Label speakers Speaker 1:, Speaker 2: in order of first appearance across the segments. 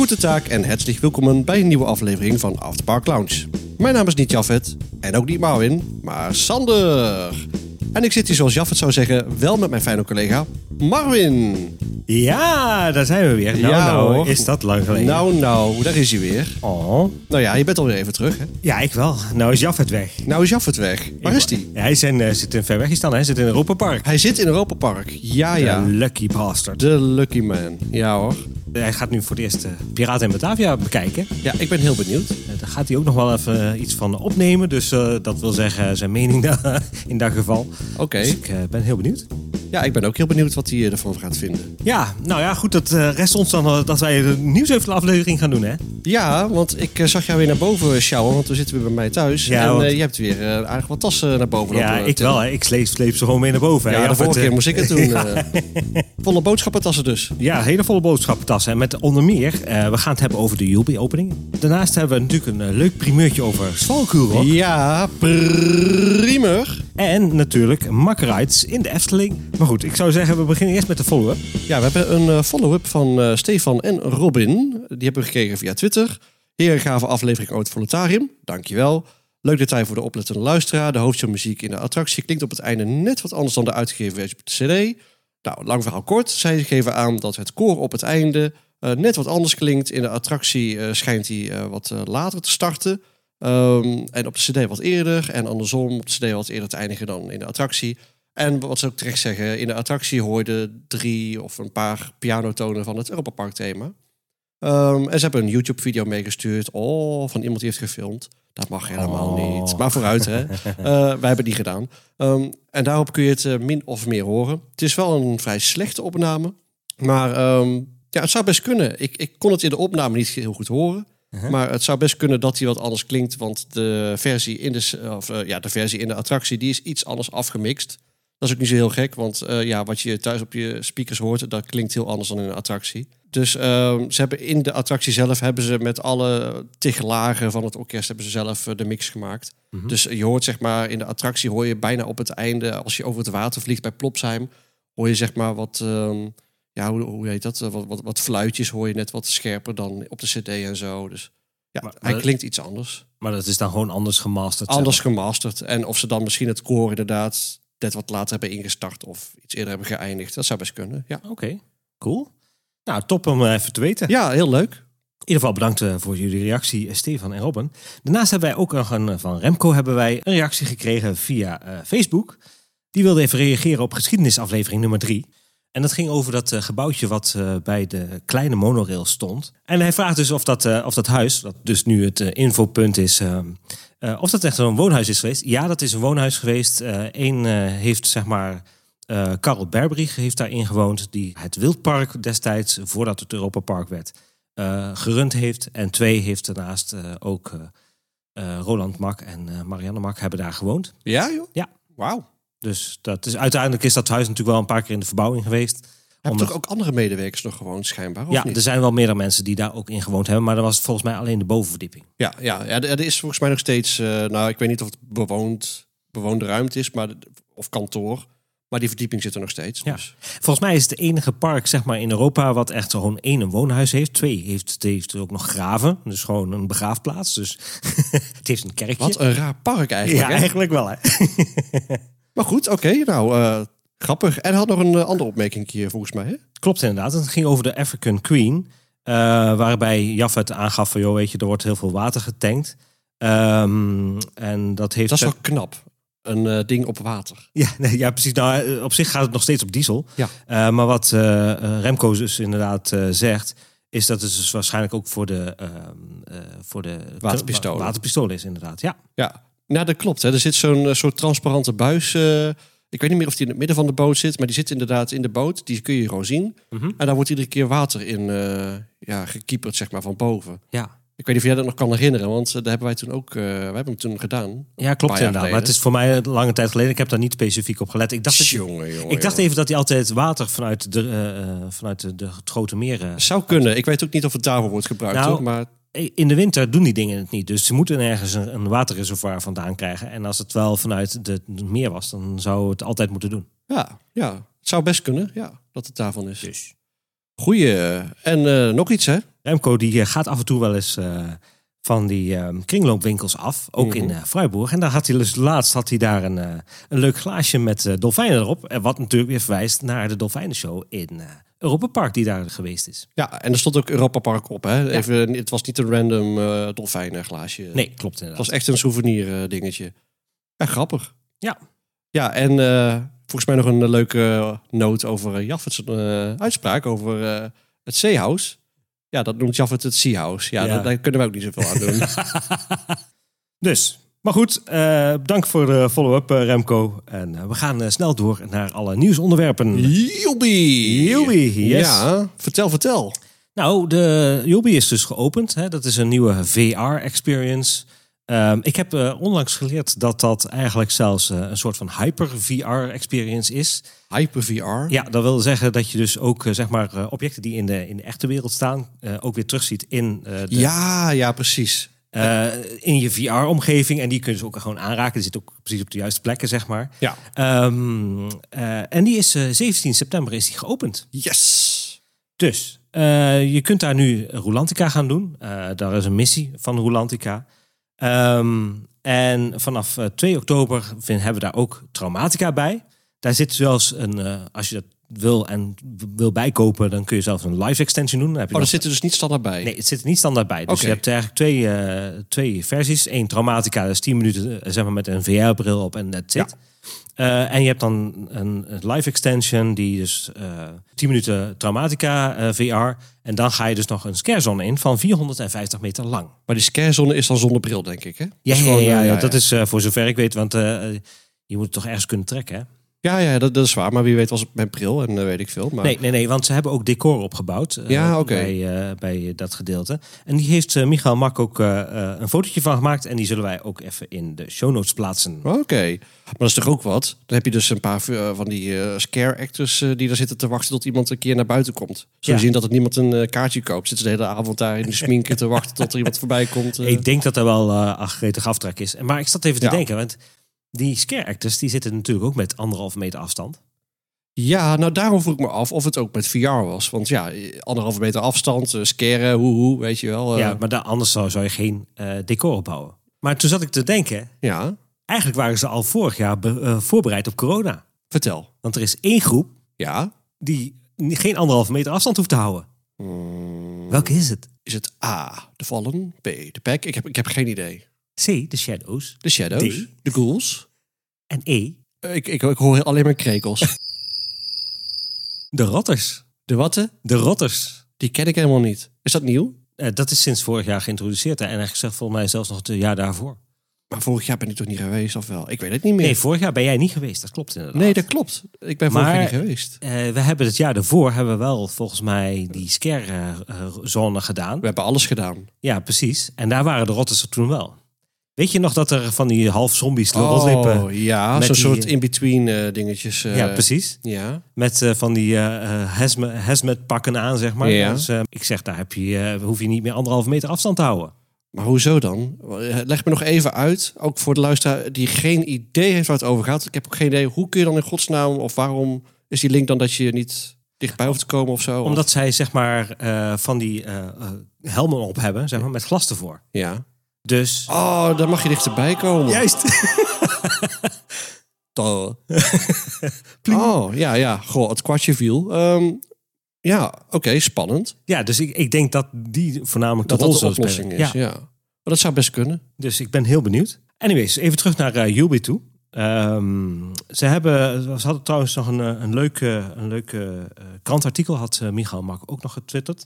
Speaker 1: Goedendag en hartelijk welkom bij een nieuwe aflevering van Afterpark Lounge. Mijn naam is niet Jaffet en ook niet Marwin, maar Sander. En ik zit hier, zoals Jaffet zou zeggen, wel met mijn fijne collega Marwin.
Speaker 2: Ja, daar zijn we weer. Nou, is dat lang geleden.
Speaker 1: Nou, daar is hij weer.
Speaker 2: Oh.
Speaker 1: Nou ja, je bent alweer even terug, hè?
Speaker 2: Ja, ik wel. Nou is Jaffet weg.
Speaker 1: Nou is Jaffet weg. Waar is hij?
Speaker 2: Ja, hij zit in Verwegistan, hij zit in Europa Park.
Speaker 1: Hij zit in Europa Park. Ja.
Speaker 2: De lucky bastard.
Speaker 1: De lucky man. Ja hoor.
Speaker 2: Hij gaat nu voor het eerst Piraten in Batavia bekijken.
Speaker 1: Ja, ik ben heel benieuwd.
Speaker 2: Daar gaat hij ook nog wel even iets van opnemen. Dus dat wil zeggen zijn mening in dat geval.
Speaker 1: Oké.
Speaker 2: Dus ik ben heel benieuwd.
Speaker 1: Ja, ik ben ook heel benieuwd wat hij ervan gaat vinden.
Speaker 2: Ja, nou ja, goed. Dat rest ons dan dat wij de nieuwsaflevering gaan doen, hè?
Speaker 1: Ja, want ik zag jou weer naar boven sjouwen, want we zitten weer bij mij thuis.
Speaker 2: Ja,
Speaker 1: en
Speaker 2: want...
Speaker 1: je hebt weer aardig wat tassen naar boven.
Speaker 2: Ja, ik wel. Hè. Ik sleep ze gewoon mee naar boven.
Speaker 1: Ja, de vorige keer moest ik het doen. Ja. Volle boodschappentassen dus.
Speaker 2: Ja, hele volle boodschappentassen. En met onder meer, we gaan het hebben over de Julbi-opening. Daarnaast hebben we natuurlijk een leuk primeurtje over Svalkuurok.
Speaker 1: Ja, primeur.
Speaker 2: En natuurlijk Makkerites in de Efteling. Maar goed, ik zou zeggen, we beginnen eerst met de follow-up.
Speaker 1: Ja, we hebben een follow-up van Stefan en Robin. Die hebben we gekregen via Twitter. Heren gave aflevering over het Volutarium. Dankjewel. Leuk detail voor de oplettende luisteraar. De hoofdstukmuziek in de attractie klinkt op het einde net wat anders dan de uitgegeven versie op de cd. Nou, lang verhaal kort. Zij geven aan dat het koor op het einde net wat anders klinkt. In de attractie schijnt hij wat later te starten. En op de cd wat eerder. En andersom op de cd wat eerder te eindigen dan in de attractie. En wat ze ook terecht zeggen, in de attractie hoorde 3 of een paar pianotonen van het Europa Park thema. En ze hebben een YouTube-video meegestuurd. Van iemand die heeft gefilmd. Dat mag helemaal niet. Maar vooruit, hè. Wij hebben die gedaan. En daarop kun je het min of meer horen. Het is wel een vrij slechte opname. Maar ja, het zou best kunnen. Ik kon het in de opname niet heel goed horen. Maar het zou best kunnen dat hij wat anders klinkt. Want de versie in de attractie die is iets anders afgemixt. Dat is ook niet zo heel gek. Want wat je thuis op je speakers hoort, dat klinkt heel anders dan in een attractie. Dus ze hebben in de attractie zelf met alle tiglagen van het orkest hebben ze zelf de mix gemaakt. Mm-hmm. Dus je hoort zeg maar in de attractie hoor je bijna op het einde, als je over het water vliegt bij Plopsheim, hoor je zeg maar wat, hoe heet dat? Wat fluitjes hoor je net wat scherper dan op de cd en zo. Dus ja, hij klinkt iets anders.
Speaker 2: Maar dat is dan gewoon anders gemasterd.
Speaker 1: Anders gemasterd. En of ze dan misschien het koor inderdaad net wat later hebben ingestart of iets eerder hebben geëindigd. Dat zou best kunnen, ja.
Speaker 2: Oké, cool. Nou, top om even te weten.
Speaker 1: Ja, heel leuk.
Speaker 2: In ieder geval bedankt voor jullie reactie, Stefan en Robin. Daarnaast hebben wij ook nog van Remco een reactie gekregen via Facebook. Die wilde even reageren op geschiedenisaflevering nummer 3. En dat ging over dat gebouwtje wat bij de kleine monorail stond. En hij vraagt dus of dat huis, dat dus nu het infopunt is, of dat echt een woonhuis is geweest. Ja, dat is een woonhuis geweest. Heeft zeg maar Karel Berberich heeft daarin gewoond, die het Wildpark destijds, voordat het Europa Park werd, gerund heeft. En 2 heeft daarnaast ook Roland Mak en Marianne Mak hebben daar gewoond.
Speaker 1: Ja, joh?
Speaker 2: Ja.
Speaker 1: Wauw.
Speaker 2: Dus uiteindelijk is dat huis natuurlijk wel een paar keer in de verbouwing geweest.
Speaker 1: Hebben toch ook andere medewerkers nog gewoond schijnbaar? Of
Speaker 2: ja,
Speaker 1: niet?
Speaker 2: Er zijn wel meerdere mensen die daar ook in gewoond hebben. Maar dat was volgens mij alleen de bovenverdieping.
Speaker 1: Ja, er is volgens mij nog steeds, ik weet niet of het bewoonde ruimte is, of kantoor. Maar die verdieping zit er nog steeds.
Speaker 2: Ja.
Speaker 1: Dus.
Speaker 2: Volgens mij is het enige park zeg maar in Europa wat echt gewoon 1 een woonhuis heeft. 2 heeft er ook nog graven. Dus gewoon een begraafplaats. Dus het heeft een kerkje.
Speaker 1: Wat een raar park eigenlijk.
Speaker 2: Ja,
Speaker 1: hè?
Speaker 2: eigenlijk wel hè.
Speaker 1: Maar goed, oké. Grappig. En hij had nog een andere opmerking hier volgens mij. Hè?
Speaker 2: Klopt inderdaad. Het ging over de African Queen. Waarbij Jaffet aangaf van, joh, weet je, er wordt heel veel water getankt. En dat heeft...
Speaker 1: Dat is wel knap. Een ding op water.
Speaker 2: Ja, precies. Nou, op zich gaat het nog steeds op diesel.
Speaker 1: Ja.
Speaker 2: Maar wat Remco dus inderdaad zegt, is dat het dus waarschijnlijk ook voor de waterpistolen is inderdaad. Ja.
Speaker 1: Nou, dat klopt. Hè. Er zit zo'n soort transparante buis. Ik weet niet meer of die in het midden van de boot zit, maar die zit inderdaad in de boot. Die kun je gewoon zien. Mm-hmm. En daar wordt iedere keer water in gekieperd, zeg maar, van boven.
Speaker 2: Ja.
Speaker 1: Ik weet niet of jij dat nog kan herinneren, want daar hebben wij toen ook, wij hebben hem toen gedaan.
Speaker 2: Ja, klopt inderdaad. Maar het is voor mij een lange tijd geleden. Ik heb daar niet specifiek op gelet. Ik dacht even dat hij altijd water vanuit de grote meren...
Speaker 1: Zou kunnen. Ik weet ook niet of het daarvoor wordt gebruikt.
Speaker 2: Nou,
Speaker 1: hoor, maar...
Speaker 2: In de winter doen die dingen het niet. Dus ze moeten ergens een waterreservoir vandaan krijgen. En als het wel vanuit het meer was, dan zou het altijd moeten doen.
Speaker 1: Ja, het zou best kunnen, ja, dat het daarvan is. Dus. Goeie. En nog iets, hè?
Speaker 2: Remco die gaat af en toe wel eens van die kringloopwinkels af. Ook in Freiburg. En daar had hij dus laatst daar een leuk glaasje met dolfijnen erop. En wat natuurlijk weer verwijst naar de dolfijnenshow in Europa Park die daar geweest is.
Speaker 1: Ja, en er stond ook Europa Park op. Hè? Even, het was niet een random dolfijnenglaasje.
Speaker 2: Nee, klopt inderdaad.
Speaker 1: Het was echt een souvenir dingetje. Ja, grappig.
Speaker 2: Ja.
Speaker 1: Ja, en volgens mij nog een leuke noot over Jaffert's uitspraak over het Zeehouse. Ja, dat noemt Jaffert het Seahouse. Ja, daar kunnen we ook niet zoveel aan doen.
Speaker 2: Dus, maar goed, dank voor de follow-up Remco. En we gaan snel door naar alle nieuwsonderwerpen.
Speaker 1: Joepie,
Speaker 2: yes.
Speaker 1: Ja, vertel.
Speaker 2: Nou, de Joepie is dus geopend. Hè? Dat is een nieuwe VR-experience. Ik heb onlangs geleerd dat eigenlijk zelfs een soort van hyper-VR-experience is.
Speaker 1: Hyper-VR?
Speaker 2: Ja, dat wil zeggen dat je dus ook objecten die in de echte wereld staan ook weer terugziet in
Speaker 1: Ja, precies.
Speaker 2: In je VR-omgeving. En die kun je dus ook gewoon aanraken. Die zit ook precies op de juiste plekken, zeg maar.
Speaker 1: Ja.
Speaker 2: En die is 17 september is die geopend.
Speaker 1: Yes!
Speaker 2: Dus je kunt daar nu Rulantica gaan doen. Daar is een missie van Rulantica. En vanaf 2 oktober hebben we daar ook Traumatica bij. Daar zit zelfs als je dat wil bijkopen, dan kun je zelfs een live extension doen. Dan heb je
Speaker 1: dat zit er dus niet standaard bij?
Speaker 2: Nee, het zit er niet standaard bij. Dus je hebt eigenlijk twee versies. Eén Traumatica, dat is 10 minuten zeg maar, met een VR-bril op en that's it. En je hebt dan een live extension die dus 10 minuten Traumatica VR. En dan ga je dus nog een scarezone in van 450 meter lang.
Speaker 1: Maar die scarezone is dan zonder bril, denk ik, hè?
Speaker 2: Ja, dat is voor zover ik weet, want je moet het toch ergens kunnen trekken, hè?
Speaker 1: Ja, dat is waar. Maar wie weet was het met bril en weet ik veel. Maar...
Speaker 2: Nee, want ze hebben ook decor opgebouwd bij dat gedeelte. En die heeft Michael Mak ook een fotootje van gemaakt. En die zullen wij ook even in de show notes plaatsen.
Speaker 1: Oké. Maar dat is toch ook wat? Dan heb je dus een paar van die scare actors die daar zitten te wachten tot iemand een keer naar buiten komt. Zul je zien dat het niemand een kaartje koopt. Zitten ze de hele avond daar in de sminken te wachten tot er iemand voorbij komt.
Speaker 2: Ik denk dat er wel gretig aftrek is. Maar ik zat even te denken, want... Die scare actors die zitten natuurlijk ook met 1,5 meter afstand.
Speaker 1: Ja, nou daarom vroeg ik me af of het ook met VR was. Want ja, 1,5 meter afstand, scaren, weet je wel.
Speaker 2: Ja, maar anders zou je geen decor opbouwen. Maar toen zat ik te denken, eigenlijk waren ze al vorig jaar voorbereid op corona.
Speaker 1: Vertel.
Speaker 2: Want er is 1 groep die geen 1,5 meter afstand hoeft te houden. Welke is het?
Speaker 1: Is het A, de Fallen, B, de Pack? Ik heb geen idee.
Speaker 2: C, de Shadows.
Speaker 1: De Shadows. D, de Ghouls.
Speaker 2: En E.
Speaker 1: Ik hoor alleen maar krekels.
Speaker 2: De Rotters.
Speaker 1: De watten?
Speaker 2: De Rotters.
Speaker 1: Die ken ik helemaal niet. Is dat nieuw?
Speaker 2: Dat is sinds vorig jaar geïntroduceerd. En eigenlijk zegt volgens mij zelfs nog het jaar daarvoor.
Speaker 1: Maar vorig jaar ben ik toch niet geweest, of wel? Ik weet het niet meer.
Speaker 2: Nee, vorig jaar ben jij niet geweest. Dat klopt inderdaad.
Speaker 1: Nee, dat klopt. Ik ben vorig jaar niet geweest.
Speaker 2: We hebben het jaar daarvoor wel volgens mij die scare-zone gedaan.
Speaker 1: We hebben alles gedaan.
Speaker 2: Ja, precies. En daar waren de Rotters er toen wel. Weet je nog dat er van die half zombies rondliepen?
Speaker 1: Oh ja, zo'n soort in-between dingetjes.
Speaker 2: Ja, precies.
Speaker 1: Ja.
Speaker 2: Met van die hazmat pakken aan, zeg maar.
Speaker 1: Ja.
Speaker 2: Dus ik zeg, daar hoef je niet meer 1,5 meter afstand te houden.
Speaker 1: Maar hoezo dan? Leg me nog even uit, ook voor de luisteraar die geen idee heeft waar het over gaat. Ik heb ook geen idee, hoe kun je dan in godsnaam, of waarom is die link dan dat je niet dichtbij hoeft te komen of zo?
Speaker 2: Omdat zij zeg maar van die helmen op hebben, zeg maar, met glas ervoor.
Speaker 1: Ja.
Speaker 2: Dus...
Speaker 1: Oh, dan mag je dichterbij komen.
Speaker 2: Juist.
Speaker 1: Oh, ja. Goh, het kwartje viel. Ja, oké, spannend.
Speaker 2: Ja, dus ik denk dat die voornamelijk
Speaker 1: dat de oplossing is. Ja. Maar dat zou best kunnen.
Speaker 2: Dus ik ben heel benieuwd. Anyways, even terug naar Julbi toe. Ze hadden trouwens nog een leuke krantartikel, had Michael Mak ook nog getwitterd.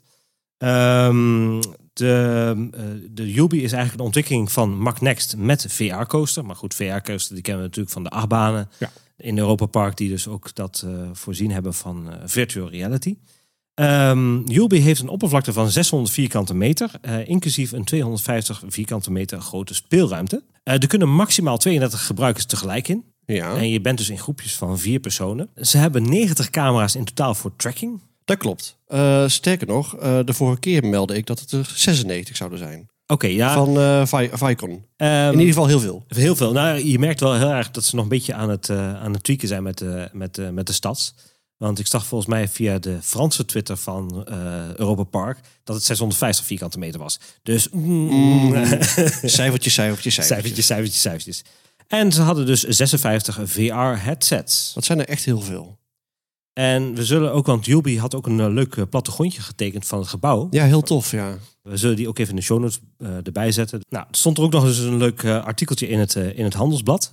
Speaker 2: De Julbi is eigenlijk de ontwikkeling van Mac Next met VR-coaster. Maar goed, VR-coaster die kennen we natuurlijk van de achtbanen in Europa Park, die dus ook dat voorzien hebben van virtual reality. Julbi heeft een oppervlakte van 600 vierkante meter, inclusief een 250 vierkante meter grote speelruimte. Er kunnen maximaal 32 gebruikers tegelijk in.
Speaker 1: Ja.
Speaker 2: En je bent dus in groepjes van 4 personen. Ze hebben 90 camera's in totaal voor tracking.
Speaker 1: Dat klopt. Sterker nog, de vorige keer meldde ik dat het er 96 zouden zijn.
Speaker 2: Oké, ja.
Speaker 1: Van Vicon. In ieder geval heel veel.
Speaker 2: Heel veel. Nou, je merkt wel heel erg dat ze nog een beetje aan het tweaken zijn met de stads. Want ik zag volgens mij via de Franse Twitter van Europa Park dat het 650 vierkante meter was. Dus cijfertjes. En ze hadden dus 56 VR-headsets.
Speaker 1: Dat zijn er echt heel veel.
Speaker 2: En we zullen ook, want Julbi had ook een leuk plattegrondje getekend van het gebouw.
Speaker 1: Ja, heel tof, ja.
Speaker 2: We zullen die ook even in de show notes erbij zetten. Nou, er stond er ook nog eens een leuk artikeltje in het Handelsblad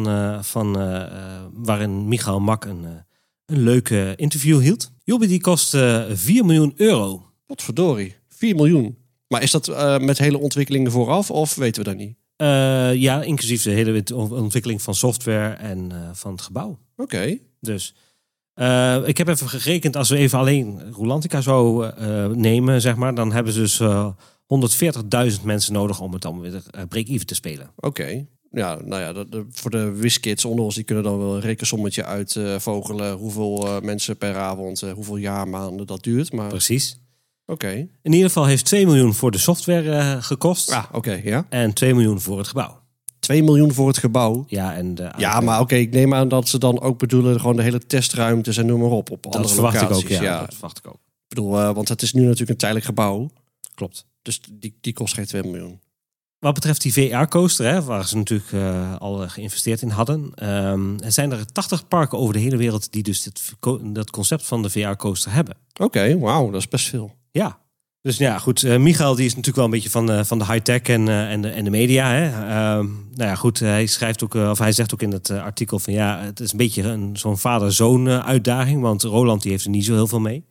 Speaker 2: waarin Michael Mak een leuk interview hield. Julbi die kost 4 miljoen euro.
Speaker 1: Potverdorie, 4 miljoen. Maar is dat met hele ontwikkelingen vooraf of weten we dat niet?
Speaker 2: Ja, inclusief de hele ontwikkeling van software en van het gebouw.
Speaker 1: Oké.
Speaker 2: Dus ik heb even gerekend, als we even alleen Rulantica zo nemen, zeg maar, dan hebben ze dus 140.000 mensen nodig om het dan weer break-even te spelen.
Speaker 1: Oké. Ja, nou ja, voor de WizKids onder ons, die kunnen dan wel een rekensommetje uitvogelen hoeveel mensen per avond, hoeveel jaar, maanden dat duurt. Maar...
Speaker 2: Precies.
Speaker 1: Oké.
Speaker 2: In ieder geval heeft 2 miljoen voor de software gekost.
Speaker 1: Ah, oké, ja.
Speaker 2: En 2 miljoen voor het gebouw.
Speaker 1: 2 miljoen voor het gebouw.
Speaker 2: Ja, en
Speaker 1: maar oké, ik neem aan dat ze dan ook bedoelen gewoon de hele testruimtes en noem maar op andere locaties.
Speaker 2: Dat verwacht ik ook.
Speaker 1: Ik bedoel, want het is nu natuurlijk een tijdelijk gebouw.
Speaker 2: Klopt.
Speaker 1: Dus die kost geen 2 miljoen.
Speaker 2: Wat betreft die VR-coaster, waar ze natuurlijk al geïnvesteerd in hadden. Er zijn er 80 parken over de hele wereld die dus dat concept van de VR-coaster hebben.
Speaker 1: Oké, wauw, dat is best veel.
Speaker 2: Ja. Dus ja, goed. Michael die is natuurlijk wel een beetje van de high-tech en de media. Hè. Nou ja, goed. Hij schrijft ook, of hij zegt ook in het artikel van ja, het is een beetje zo'n vader-zoon uitdaging. Want Roland die heeft er niet zo heel veel mee.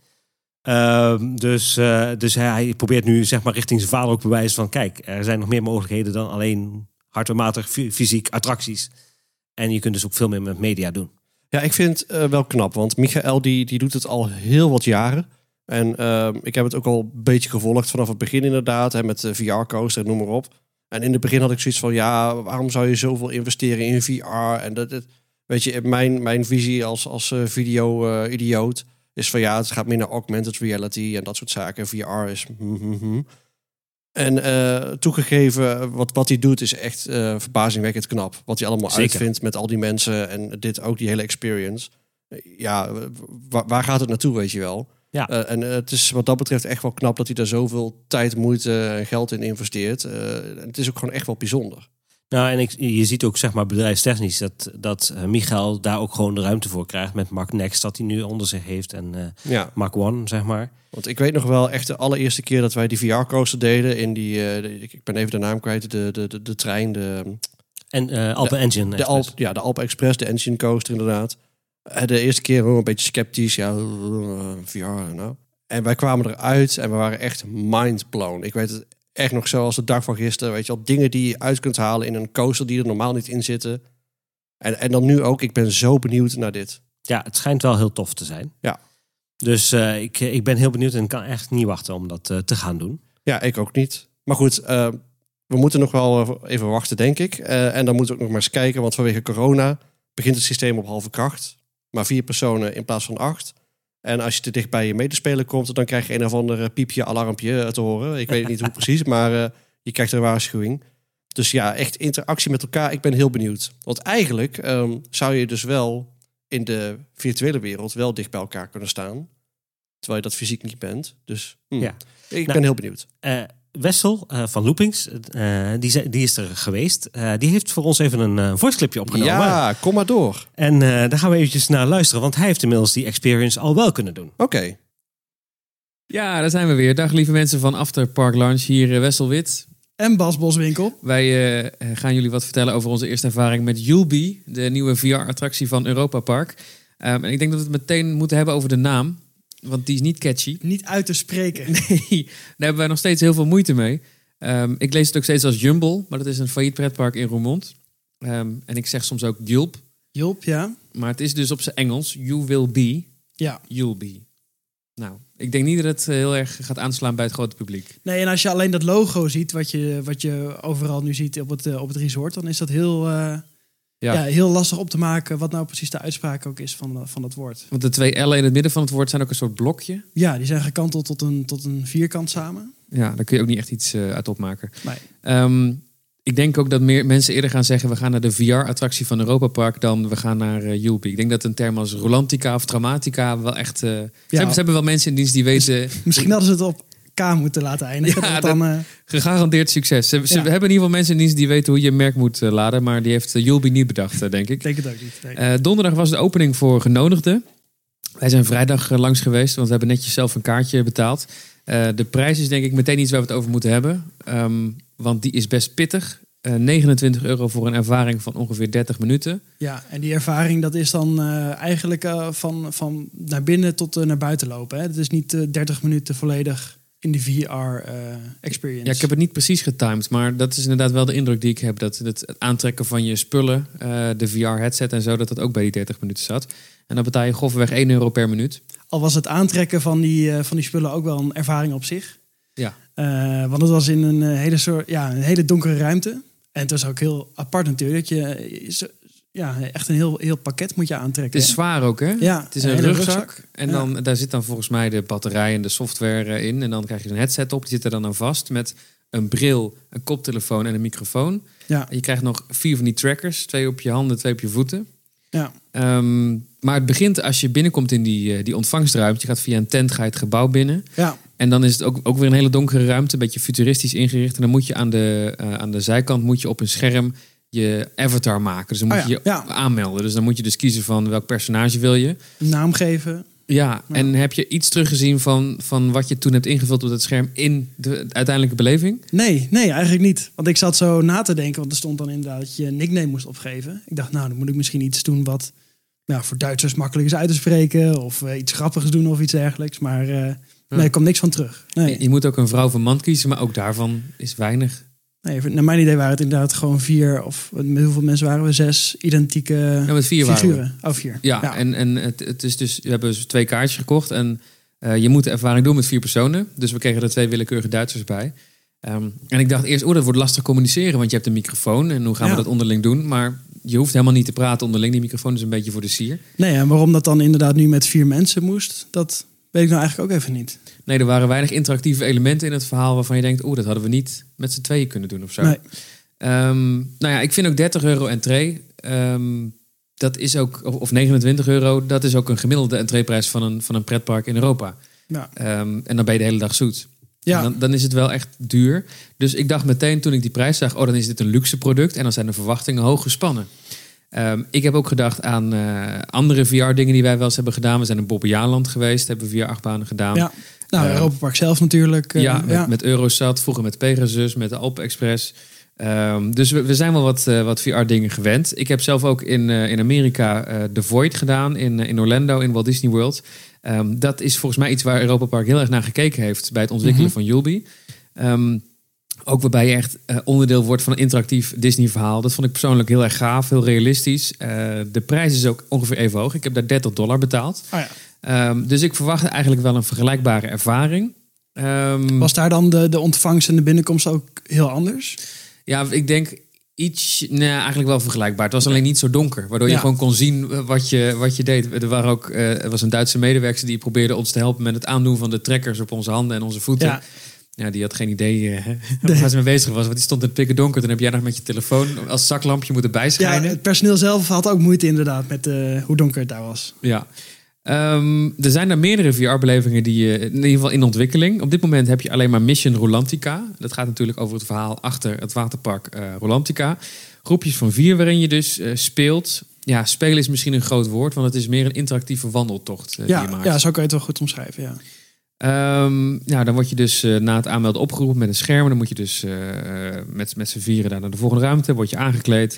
Speaker 2: Dus hij probeert nu zeg maar richting zijn vader ook bewijzen van kijk, er zijn nog meer mogelijkheden dan alleen hardwarematig fysiek attracties. En je kunt dus ook veel meer met media doen. Ja,
Speaker 1: ik vind het wel knap, want Michael die doet het al heel wat jaren. En ik heb het ook al een beetje gevolgd vanaf het begin inderdaad, hè, met de VR-coaster, noem maar op. En in het begin had ik zoiets van, ja, waarom zou je zoveel investeren in VR? En weet je, mijn visie als video-idioot is van, ja, het gaat meer naar augmented reality en dat soort zaken. VR is... En toegegeven, wat hij doet is echt verbazingwekkend knap. Wat hij allemaal uitvindt met al die mensen en die hele experience. Ja, waar gaat het naartoe, weet je wel? Ja. En het is wat dat betreft echt wel knap dat hij daar zoveel tijd, moeite en geld in investeert. Het is ook gewoon echt wel bijzonder.
Speaker 2: Nou, en je ziet ook zeg maar bedrijfstechnisch dat Michael daar ook gewoon de ruimte voor krijgt met Mark Next dat hij nu onder zich heeft en Mark One, zeg maar.
Speaker 1: Want ik weet nog wel echt de allereerste keer dat wij die VR-coaster deden in die, ik ben even de naam kwijt, de trein,
Speaker 2: Alpen Engine.
Speaker 1: De Alpen Express, de Engine Coaster inderdaad. De eerste keer een beetje sceptisch, VR nou. En wij kwamen eruit en we waren echt mindblown. Ik weet het echt nog zo als de dag van gisteren, weet je wel, dingen die je uit kunt halen in een coaster die er normaal niet in zitten. En dan nu ook, ik ben zo benieuwd naar dit.
Speaker 2: Ja, het schijnt wel heel tof te zijn.
Speaker 1: Ja.
Speaker 2: Dus ik ben heel benieuwd en kan echt niet wachten om dat te gaan doen.
Speaker 1: Ja, ik ook niet. Maar goed, we moeten nog wel even wachten, denk ik. En dan moeten we ook nog maar eens kijken, want vanwege corona begint het systeem op halve kracht. Maar 4 personen in plaats van 8. En als je te dicht bij je medespeler komt, dan krijg je een of ander piepje, alarmpje te horen. Ik weet niet hoe precies, maar je krijgt een waarschuwing. Dus ja, echt interactie met elkaar. Ik ben heel benieuwd. Want eigenlijk zou je dus wel in de virtuele wereld wel dicht bij elkaar kunnen staan. Terwijl je dat fysiek niet bent. Dus ik ben heel benieuwd.
Speaker 2: Wessel van Loopings, die is er geweest. Die heeft voor ons even een voice clipje opgenomen.
Speaker 1: Ja, kom maar door.
Speaker 2: En daar gaan we eventjes naar luisteren, want hij heeft inmiddels die experience al wel kunnen doen.
Speaker 1: Oké.
Speaker 3: Ja, daar zijn we weer. Dag lieve mensen van After Park Lounge. Hier Wessel Wit.
Speaker 4: En Bas Boswinkel.
Speaker 3: Wij gaan jullie wat vertellen over onze eerste ervaring met Julbi, de nieuwe VR-attractie van Europa Park. En ik denk dat we het meteen moeten hebben over de naam. Want die is niet catchy.
Speaker 4: Niet uit te spreken.
Speaker 3: Nee, daar hebben wij nog steeds heel veel moeite mee. Ik lees het ook steeds als Jumble, maar dat is een failliet pretpark in Roermond. En ik zeg soms ook Julp.
Speaker 4: Julp, ja.
Speaker 3: Maar het is dus op zijn Engels. You will be.
Speaker 4: Ja.
Speaker 3: You'll be. Nou, ik denk niet dat het heel erg gaat aanslaan bij het grote publiek.
Speaker 4: Nee, en als je alleen dat logo ziet, wat je overal nu ziet op het resort, dan is dat heel lastig op te maken wat nou precies de uitspraak ook is van dat woord.
Speaker 3: Want de 2 L'en in het midden van het woord zijn ook een soort blokje.
Speaker 4: Ja, die zijn gekanteld tot een vierkant samen.
Speaker 3: Ja, daar kun je ook niet echt iets uit opmaken.
Speaker 4: Nee.
Speaker 3: Ik denk ook dat meer mensen eerder gaan zeggen... we gaan naar de VR-attractie van Europa Park... dan we gaan naar Julbi. Ik denk dat een term als Rolantica of Traumatica wel echt... Ze hebben wel mensen in dienst die weten...
Speaker 4: Misschien hadden ze het op K moeten laten eindigen.
Speaker 3: Ja,
Speaker 4: dan,
Speaker 3: gegarandeerd succes. Ze hebben in ieder geval mensen in dienst die weten hoe je een merk moet laden. Maar die heeft Julbi niet bedacht, denk ik.
Speaker 4: Ik denk het ook niet. Nee.
Speaker 3: Donderdag was de opening voor genodigden. Wij zijn vrijdag langs geweest, want we hebben netjes zelf een kaartje betaald. De prijs is denk ik meteen iets waar we het over moeten hebben. Want die is best pittig. €29 voor een ervaring van ongeveer 30 minuten.
Speaker 4: Ja, en die ervaring dat is dan eigenlijk van naar binnen tot naar buiten lopen. Hè? Het is niet 30 minuten volledig in die VR-experience.
Speaker 3: Ja, ik heb het niet precies getimed, maar dat is inderdaad wel de indruk die ik heb. Dat het aantrekken van je spullen, de VR-headset en zo, dat ook bij die 30 minuten zat. En dan betaal je grofweg €1 per minuut.
Speaker 4: Al was het aantrekken van die spullen ook wel een ervaring op zich.
Speaker 3: Ja.
Speaker 4: Want het was in een hele donkere ruimte. En het was ook heel apart natuurlijk. Dat je echt een heel pakket moet je aantrekken.
Speaker 3: Het is zwaar ook, hè?
Speaker 4: Ja,
Speaker 3: het is een rugzak. En dan, daar zit dan volgens mij de batterij en de software in. En dan krijg je een headset op. Die zit er dan aan vast met een bril, een koptelefoon en een microfoon. Ja. En je krijgt nog 4 van die trackers. 2 op je handen, 2 op je voeten.
Speaker 4: Ja.
Speaker 3: Maar het begint als je binnenkomt in die ontvangstruimte. Je gaat via een tent, ga je het gebouw binnen.
Speaker 4: Ja.
Speaker 3: En dan is het ook weer een hele donkere ruimte. Een beetje futuristisch ingericht. En dan moet je aan de zijkant moet je op een scherm je avatar maken. Dus dan moet je aanmelden. Dus dan moet je dus kiezen van welk personage wil je.
Speaker 4: Een naam geven.
Speaker 3: Ja, en heb je iets teruggezien van wat je toen hebt ingevuld op het scherm in de uiteindelijke beleving?
Speaker 4: Nee, eigenlijk niet. Want ik zat zo na te denken, want er stond dan inderdaad dat je een nickname moest opgeven. Ik dacht, dan moet ik misschien iets doen wat voor Duitsers makkelijk is uit te spreken. Of iets grappigs doen of iets dergelijks. Maar er kwam niks van terug. Nee.
Speaker 3: Je moet ook een vrouw van man kiezen, maar ook daarvan is weinig.
Speaker 4: Nee, naar mijn idee waren het inderdaad gewoon 4 of met hoeveel mensen waren we? 6 identieke
Speaker 3: met 4
Speaker 4: figuren. Oh, 4.
Speaker 3: Ja. En het is dus, we hebben dus 2 kaartjes gekocht en je moet de ervaring doen met 4 personen. Dus we kregen er 2 willekeurige Duitsers bij. En ik dacht eerst, dat wordt lastig communiceren, want je hebt een microfoon en hoe gaan we dat onderling doen? Maar je hoeft helemaal niet te praten onderling. Die microfoon is een beetje voor de sier.
Speaker 4: Nee, en waarom dat dan inderdaad nu met 4 mensen moest, dat weet ik nou eigenlijk ook even niet.
Speaker 3: Nee, er waren weinig interactieve elementen in het verhaal waarvan je denkt, dat hadden we niet met z'n tweeën kunnen doen of zo.
Speaker 4: Nee.
Speaker 3: Ik vind ook €30 entree. Dat is ook, of €29, dat is ook een gemiddelde entreeprijs van een pretpark in Europa.
Speaker 4: Ja.
Speaker 3: En dan ben je de hele dag zoet.
Speaker 4: Ja.
Speaker 3: Dan is het wel echt duur. Dus ik dacht meteen toen ik die prijs zag, dan is dit een luxe product. En dan zijn de verwachtingen hoog gespannen. Ik heb ook gedacht aan andere VR-dingen die wij wel eens hebben gedaan. We zijn in Bobbejaanland geweest, hebben VR-achtbanen gedaan.
Speaker 4: Ja. Europa Park zelf natuurlijk.
Speaker 3: Met Eurosat, vroeger met Pegasus, met de Alpen Express. Dus we zijn wel wat VR-dingen gewend. Ik heb zelf ook in Amerika The Void gedaan, in Orlando, in Walt Disney World. Dat is volgens mij iets waar Europa Park heel erg naar gekeken heeft bij het ontwikkelen van Julbi. Ook waarbij je echt onderdeel wordt van een interactief Disney-verhaal. Dat vond ik persoonlijk heel erg gaaf, heel realistisch. De prijs is ook ongeveer even hoog. Ik heb daar $30 betaald.
Speaker 4: Oh ja.
Speaker 3: Dus ik verwachtte eigenlijk wel een vergelijkbare ervaring.
Speaker 4: Was daar dan de ontvangst en de binnenkomst ook heel anders?
Speaker 3: Ja, ik denk eigenlijk wel vergelijkbaar. Het was alleen niet zo donker, waardoor je gewoon kon zien wat je deed. Er was een Duitse medewerker die probeerde ons te helpen met het aandoen van de trekkers op onze handen en onze voeten. Ja, die had geen idee waar ze mee bezig was. Want die stond in het pikken donker. Dan heb jij nog met je telefoon als zaklampje moeten bijschijnen.
Speaker 4: Ja, het personeel zelf had ook moeite inderdaad met hoe donker het daar was.
Speaker 3: Ja. Er zijn er meerdere VR-belevingen die in ieder geval in ontwikkeling. Op dit moment heb je alleen maar Mission Rolantica. Dat gaat natuurlijk over het verhaal achter het waterpark Rolantica. Groepjes van 4 waarin je dus speelt. Ja, spelen is misschien een groot woord, want het is meer een interactieve wandeltocht die je maakt.
Speaker 4: Ja, zo kan je het wel goed omschrijven, ja.
Speaker 3: Dan word je dus na het aanmelden opgeroepen met een scherm. Dan moet je dus met z'n 4 daar naar de volgende ruimte. Word je aangekleed.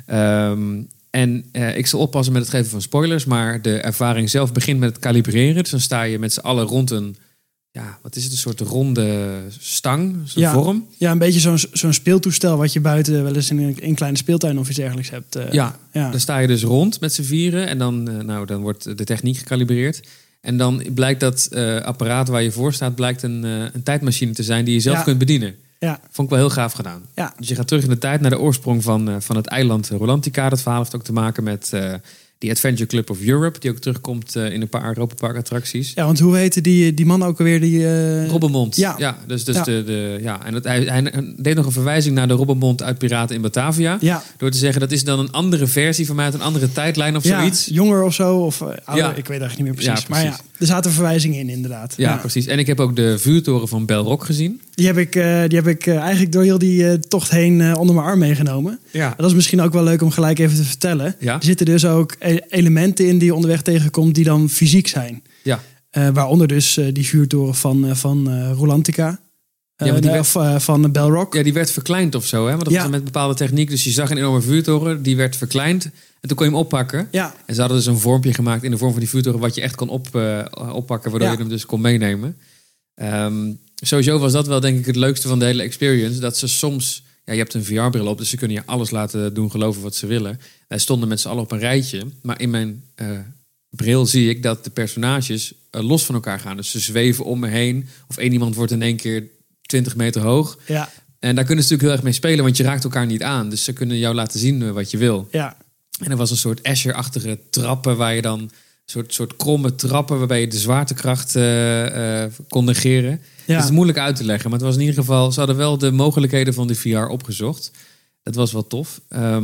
Speaker 3: Ik zal oppassen met het geven van spoilers. Maar de ervaring zelf begint met het kalibreren. Dus dan sta je met z'n allen rond een... Ja, wat is het? Een soort ronde stang, zo'n vorm. Ja,
Speaker 4: een beetje zo'n speeltoestel wat je buiten wel eens in een kleine speeltuin of iets dergelijks hebt.
Speaker 3: Dan sta je dus rond met z'n 4 en dan wordt de techniek gekalibreerd. En dan blijkt dat apparaat waar je voor staat blijkt een tijdmachine te zijn die je zelf kunt bedienen.
Speaker 4: Ja.
Speaker 3: Vond ik wel heel gaaf gedaan.
Speaker 4: Ja.
Speaker 3: Dus je gaat terug in de tijd naar de oorsprong van het eiland Rolantica. Dat verhaal heeft ook te maken met Die Adventure Club of Europe, die ook terugkomt in een paar Europa Park attracties.
Speaker 4: Ja, want hoe heette die man ook alweer?
Speaker 3: Robbenmond.
Speaker 4: Ja.
Speaker 3: Dus
Speaker 4: Ja.
Speaker 3: En hij deed nog een verwijzing naar de Robbenmond uit Piraten in Batavia.
Speaker 4: Ja.
Speaker 3: Door te zeggen, dat is dan een andere versie van mij uit een andere tijdlijn of zoiets.
Speaker 4: Jonger of zo, of ouder,
Speaker 3: Ja.
Speaker 4: ik weet eigenlijk niet meer precies.
Speaker 3: Ja,
Speaker 4: Maar
Speaker 3: precies.
Speaker 4: ja, er zaten verwijzingen in, inderdaad.
Speaker 3: Ja, precies. En ik heb ook de vuurtoren van Belrock gezien.
Speaker 4: Die heb ik eigenlijk door heel die tocht heen onder mijn arm meegenomen.
Speaker 3: Ja.
Speaker 4: Dat is misschien ook wel leuk om gelijk even te vertellen.
Speaker 3: Ja.
Speaker 4: Er zitten dus ook elementen in die je onderweg tegenkomt die dan fysiek zijn.
Speaker 3: Ja.
Speaker 4: Waaronder dus die vuurtoren van Rolantica.
Speaker 3: Ja, maar die werd-
Speaker 4: van Belrock.
Speaker 3: Ja, die werd verkleind of zo, hè? Want dat
Speaker 4: Ja.
Speaker 3: was met bepaalde techniek. Dus je zag een enorme vuurtoren, die werd verkleind. En toen kon je hem oppakken.
Speaker 4: Ja.
Speaker 3: En ze hadden dus een vormpje gemaakt in de vorm van die vuurtoren, wat je echt kon oppakken, waardoor
Speaker 4: Ja.
Speaker 3: je hem dus kon meenemen. Sowieso was dat wel denk ik het leukste van de hele experience. Dat ze soms, ja, je hebt een VR-bril op, dus ze kunnen je alles laten doen geloven wat ze willen. Wij stonden met z'n allen op een rijtje, maar in mijn bril zie ik dat de personages los van elkaar gaan. Dus ze zweven om me heen, of één iemand wordt in één keer 20 meter hoog.
Speaker 4: Ja.
Speaker 3: En daar kunnen ze natuurlijk heel erg mee spelen, want je raakt elkaar niet aan. Dus ze kunnen jou laten zien wat je wil.
Speaker 4: Ja.
Speaker 3: En er was een soort Escher-achtige trappen waar je dan een soort kromme trappen waarbij je de zwaartekracht kon negeren.
Speaker 4: Ja.
Speaker 3: Het is moeilijk uit te leggen, maar het was in ieder geval, ze hadden wel de mogelijkheden van de VR opgezocht. Dat was wel tof.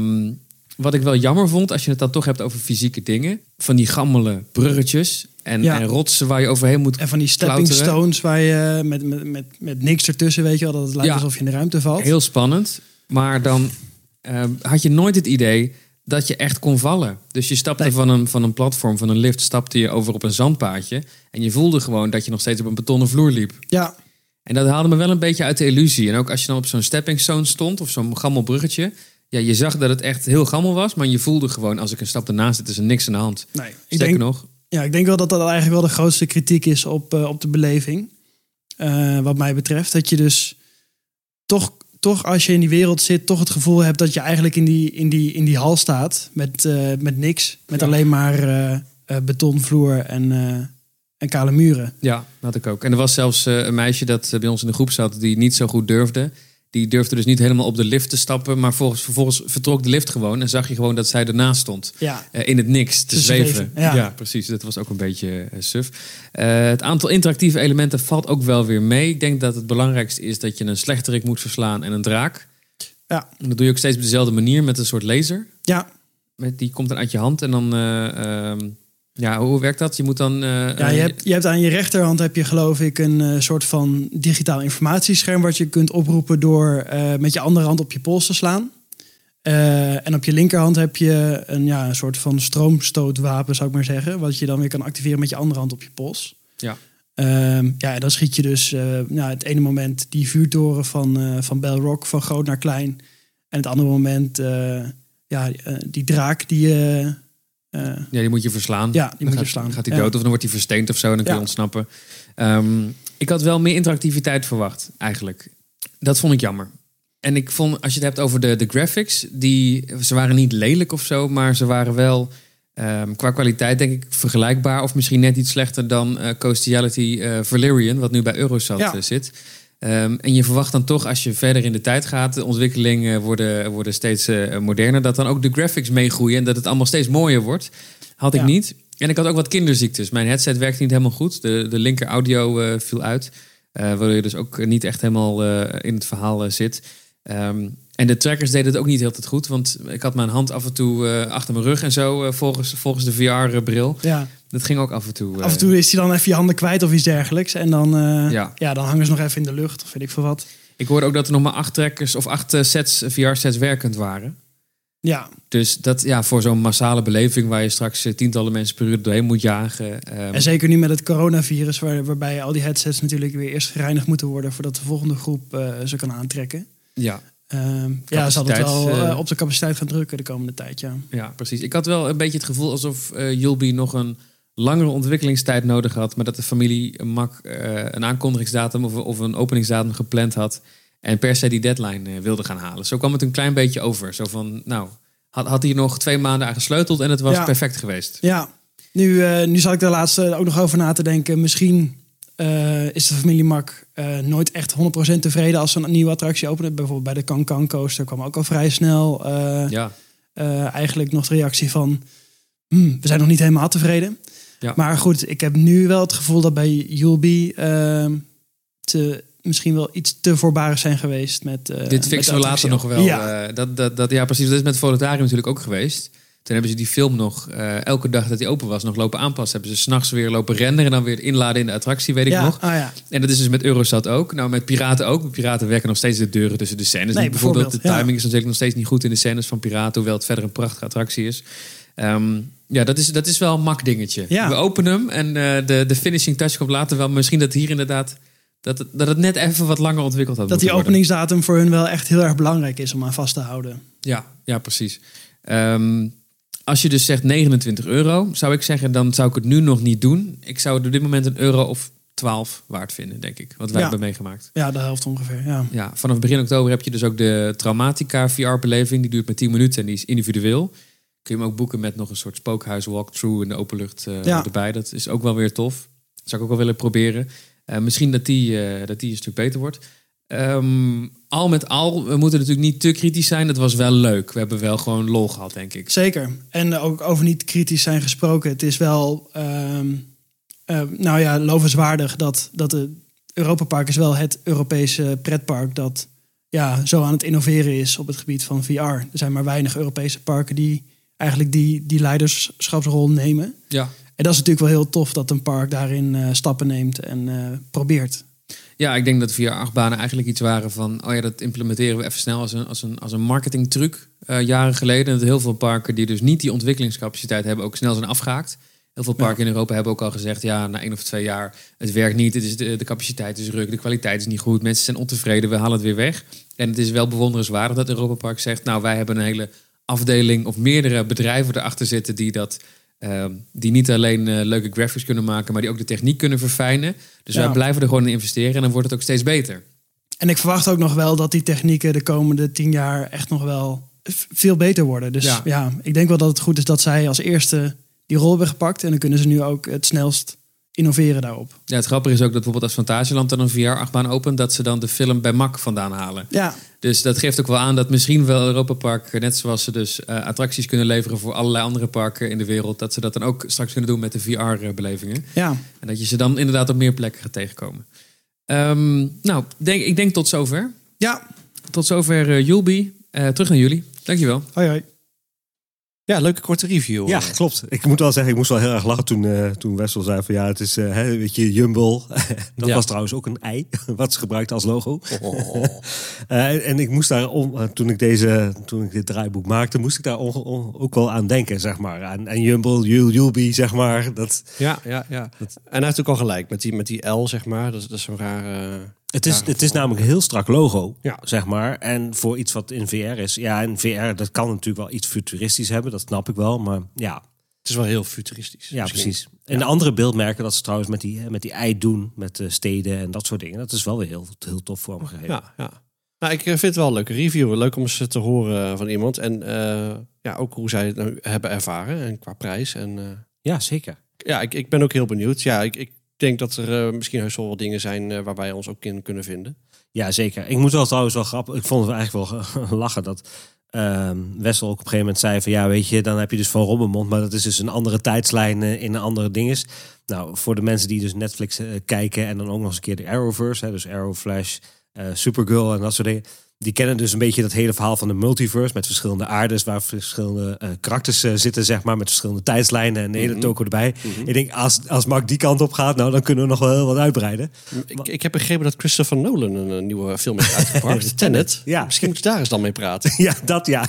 Speaker 3: Wat ik wel jammer vond, als je het dan toch hebt over fysieke dingen, van die gammele bruggetjes en rotsen waar je overheen moet
Speaker 4: En van die stepping
Speaker 3: klauteren.
Speaker 4: stones waar je met niks ertussen, weet je wel, dat het lijkt
Speaker 3: Ja.
Speaker 4: alsof je in de ruimte valt.
Speaker 3: Heel spannend, maar dan had je nooit het idee dat je echt kon vallen. Dus je stapte
Speaker 4: Nee.
Speaker 3: van een platform, van een lift, stapte je over op een zandpaadje. En je voelde gewoon dat je nog steeds op een betonnen vloer liep.
Speaker 4: Ja.
Speaker 3: En dat haalde me wel een beetje uit de illusie. En ook als je dan op zo'n stepping stone stond, of zo'n gammel bruggetje. Ja, je zag dat het echt heel gammel was, maar je voelde gewoon, als ik een stap ernaast zit, is er niks aan de hand.
Speaker 4: Nee,
Speaker 3: Sterker nog.
Speaker 4: Ja, ik denk wel dat dat eigenlijk wel de grootste kritiek is op de beleving. Wat mij betreft. Dat je dus toch als je in die wereld zit, toch het gevoel hebt dat je eigenlijk in die hal staat. Met niks. Met alleen maar betonvloer en kale muren.
Speaker 3: Ja, dat had ik ook. En er was zelfs een meisje dat bij ons in de groep zat, die niet zo goed durfde. Die durfde dus niet helemaal op de lift te stappen, maar vervolgens vertrok de lift gewoon en zag je gewoon dat zij ernaast stond.
Speaker 4: Ja.
Speaker 3: In het niks te zweven.
Speaker 4: Ja.
Speaker 3: Precies. Dat was ook een beetje suf. Het aantal interactieve elementen valt ook wel weer mee. Ik denk dat het belangrijkste is dat je een slechterik moet verslaan en een draak.
Speaker 4: Ja.
Speaker 3: En dat doe je ook steeds op dezelfde manier met een soort laser.
Speaker 4: Ja.
Speaker 3: Die komt dan uit je hand en dan... hoe werkt dat? Je moet dan...
Speaker 4: Je hebt aan je rechterhand heb je geloof ik een soort van digitaal informatiescherm wat je kunt oproepen door met je andere hand op je pols te slaan. En op je linkerhand heb je een soort van stroomstootwapen, zou ik maar zeggen. Wat je dan weer kan activeren met je andere hand op je pols.
Speaker 3: Ja.
Speaker 4: En dan schiet je dus het ene moment die vuurtoren van Belrock van groot naar klein. En het andere moment die draak die...
Speaker 3: die moet je verslaan.
Speaker 4: Ja, die moet je
Speaker 3: Dan
Speaker 4: verslaan.
Speaker 3: gaat hij dood of dan wordt hij versteend of zo en dan kun je ontsnappen. Ik had wel meer interactiviteit verwacht, eigenlijk. Dat vond ik jammer. En ik vond, als je het hebt over de graphics, ze waren niet lelijk of zo, maar ze waren wel qua kwaliteit denk ik vergelijkbaar of misschien net iets slechter dan Coastiality Valerian, wat nu bij Eurosat zit. En je verwacht dan toch, als je verder in de tijd gaat, de ontwikkelingen worden steeds moderner, dat dan ook de graphics meegroeien en dat het allemaal steeds mooier wordt. Had ik niet. En ik had ook wat kinderziektes. Mijn headset werkte niet helemaal goed. De linker audio viel uit. Waardoor je dus ook niet echt helemaal in het verhaal zit. En de trackers deden het ook niet heel tijd goed. Want ik had mijn hand af en toe achter mijn rug en zo, volgens de VR-bril.
Speaker 4: Ja.
Speaker 3: Dat ging ook af en toe.
Speaker 4: Af en toe is hij dan even je handen kwijt of iets dergelijks. En dan, dan hangen ze nog even in de lucht of weet ik veel wat.
Speaker 3: Ik hoorde ook dat er nog maar 8 trackers of 8 VR-sets werkend waren.
Speaker 4: Ja.
Speaker 3: Dus dat voor zo'n massale beleving waar je straks tientallen mensen per uur doorheen moet jagen.
Speaker 4: En zeker nu met het coronavirus, waarbij al die headsets natuurlijk weer eerst gereinigd moeten worden voordat de volgende groep ze kan aantrekken.
Speaker 3: Ja.
Speaker 4: Zal het wel op de capaciteit gaan drukken de komende tijd, ja.
Speaker 3: Ja, precies. Ik had wel een beetje het gevoel alsof Julby nog een langere ontwikkelingstijd nodig had, maar dat de familie Mac een aankondigingsdatum of een openingsdatum gepland had en per se die deadline wilde gaan halen. Zo kwam het een klein beetje over. Zo van, had hij nog 2 maanden aan gesleuteld en het was perfect geweest.
Speaker 4: Ja, nu zat ik daar laatst ook nog over na te denken. Misschien is de familie Mac nooit echt 100% tevreden als ze een nieuwe attractie openen. Bijvoorbeeld bij de Can-Can Coaster kwam ook al vrij snel eigenlijk nog de reactie van... we zijn nog niet helemaal tevreden.
Speaker 3: Ja.
Speaker 4: Maar goed, ik heb nu wel het gevoel dat bij Julbi misschien wel iets te voorbarig zijn geweest.
Speaker 3: Dit fixen we later nog wel.
Speaker 4: Ja.
Speaker 3: Ja, precies. Dat is met Volutarium natuurlijk ook geweest. Toen hebben ze die film nog elke dag dat die open was nog lopen aanpassen. Hebben ze 's nachts weer lopen renderen en dan weer inladen in de attractie, weet ik nog.
Speaker 4: Ja.
Speaker 3: En dat is dus met Eurostad ook. Nou, met Piraten ook. Met Piraten werken nog steeds de deuren tussen de scènes.
Speaker 4: Nee,
Speaker 3: niet bijvoorbeeld. De
Speaker 4: bijvoorbeeld,
Speaker 3: timing is natuurlijk nog steeds niet goed in de scènes van Piraten. Hoewel het verder een prachtige attractie is. Dat is wel een mak dingetje.
Speaker 4: Ja.
Speaker 3: We openen hem en de finishing touch komt later wel. Misschien dat hier inderdaad... Dat het net even wat langer ontwikkeld had.
Speaker 4: Dat die
Speaker 3: moeten worden.
Speaker 4: openingsdatum voor hun wel echt heel erg belangrijk is om aan vast te houden.
Speaker 3: Ja, precies. Als je dus zegt €29, zou ik zeggen, dan zou ik het nu nog niet doen. Ik zou het op dit moment €1 of 12 waard vinden, denk ik. Wat wij hebben meegemaakt.
Speaker 4: Ja, de helft ongeveer, ja.
Speaker 3: Vanaf begin oktober heb je dus ook de Traumatica VR-beleving. Die duurt maar 10 minuten en die is individueel. Kun je hem ook boeken met nog een soort spookhuis walkthrough in de openlucht erbij. Dat is ook wel weer tof. Dat zou ik ook wel willen proberen. Misschien dat die een stuk beter wordt. Al met al, we moeten natuurlijk niet te kritisch zijn. Het was wel leuk. We hebben wel gewoon lol gehad, denk ik.
Speaker 4: Zeker. En ook over niet kritisch zijn gesproken. Het is wel lovenswaardig dat het Europapark is wel het Europese pretpark dat zo aan het innoveren is op het gebied van VR. Er zijn maar weinig Europese parken die eigenlijk die leiderschapsrol nemen.
Speaker 3: Ja.
Speaker 4: En dat is natuurlijk wel heel tof dat een park daarin stappen neemt en probeert.
Speaker 3: Ja, ik denk dat VR-achtbanen eigenlijk iets waren van... dat implementeren we even snel als een marketingtruc jaren geleden. Dat heel veel parken die dus niet die ontwikkelingscapaciteit hebben... ook snel zijn afgehaakt. Heel veel parken in Europa hebben ook al gezegd... na 1 of 2 jaar, het werkt niet. Het is de capaciteit is ruk, de kwaliteit is niet goed. Mensen zijn ontevreden, we halen het weer weg. En het is wel bewonderenswaardig dat Europapark zegt... wij hebben een hele afdeling of meerdere bedrijven erachter zitten... die niet alleen leuke graphics kunnen maken... maar die ook de techniek kunnen verfijnen. Dus wij blijven er gewoon in investeren... en dan wordt het ook steeds beter.
Speaker 4: En ik verwacht ook nog wel dat die technieken... de komende 10 jaar echt nog wel veel beter worden. Dus ik denk wel dat het goed is dat zij als eerste die rol hebben gepakt... en dan kunnen ze nu ook het snelst innoveren daarop.
Speaker 3: Ja, het grappige is ook dat bijvoorbeeld als Fantasieland dan een VR-achtbaan opent... dat ze dan de film bij MAC vandaan halen.
Speaker 4: Ja.
Speaker 3: Dus dat geeft ook wel aan dat misschien wel Europapark... net zoals ze dus attracties kunnen leveren voor allerlei andere parken in de wereld... dat ze dat dan ook straks kunnen doen met de VR-belevingen.
Speaker 4: Ja.
Speaker 3: En dat je ze dan inderdaad op meer plekken gaat tegenkomen. Ik denk tot zover.
Speaker 4: Ja.
Speaker 3: Tot zover Julbi. Terug naar jullie. Dankjewel.
Speaker 4: Hoi.
Speaker 1: Ja, leuke korte review.
Speaker 2: Ja, klopt. Ik moet wel zeggen, ik moest wel heel erg lachen toen Wessel zei van het is, weet je, Jumble. Dat was trouwens ook een ei, wat ze gebruikte als logo. En ik moest daar, toen ik dit draaiboek maakte, moest ik daar ook wel aan denken, zeg maar. En Jumble, Julbi, zeg maar.
Speaker 1: Ja. En hij heeft ook al gelijk met die L, zeg maar. Dat is zo'n raar...
Speaker 2: Het is namelijk een heel strak logo, zeg maar. En voor iets wat in VR is... Ja, in VR, dat kan natuurlijk wel iets futuristisch hebben. Dat snap ik wel, maar ja.
Speaker 1: Het is wel heel futuristisch.
Speaker 2: Ja, precies. En de andere beeldmerken dat ze trouwens met die ei doen... met de steden en dat soort dingen. Dat is wel weer heel tof vormgegeven.
Speaker 1: Ja. Nou, ik vind het wel een leuke review. Leuk om eens te horen van iemand. En ook hoe zij het nou hebben ervaren. En qua prijs.
Speaker 2: Ja, zeker.
Speaker 1: Ja, ik ben ook heel benieuwd. Ja, ik denk dat er misschien heus wel wat dingen zijn waar wij ons ook in kunnen vinden.
Speaker 2: Ja, zeker. Ik moet wel trouwens wel grappig. Ik vond het eigenlijk wel lachen dat Wessel ook op een gegeven moment zei van weet je, dan heb je dus Van Robbenmond, maar dat is dus een andere tijdslijn in een andere dinges. Nou, voor de mensen die dus Netflix kijken en dan ook nog eens een keer de Arrowverse, dus Arrow, Flash, Supergirl en dat soort dingen. Die kennen dus een beetje dat hele verhaal van de multiverse met verschillende aardes waar verschillende karakters zitten, zeg maar, met verschillende tijdslijnen en de hele toko erbij. Ik denk, als Mark die kant op gaat, nou, dan kunnen we nog wel heel wat uitbreiden.
Speaker 1: Ik heb begrepen dat Christopher Nolan een nieuwe film heeft uitgebracht. Tenet.
Speaker 2: Ja.
Speaker 1: Misschien moet je daar eens dan mee praten.
Speaker 2: Ja, dat ja.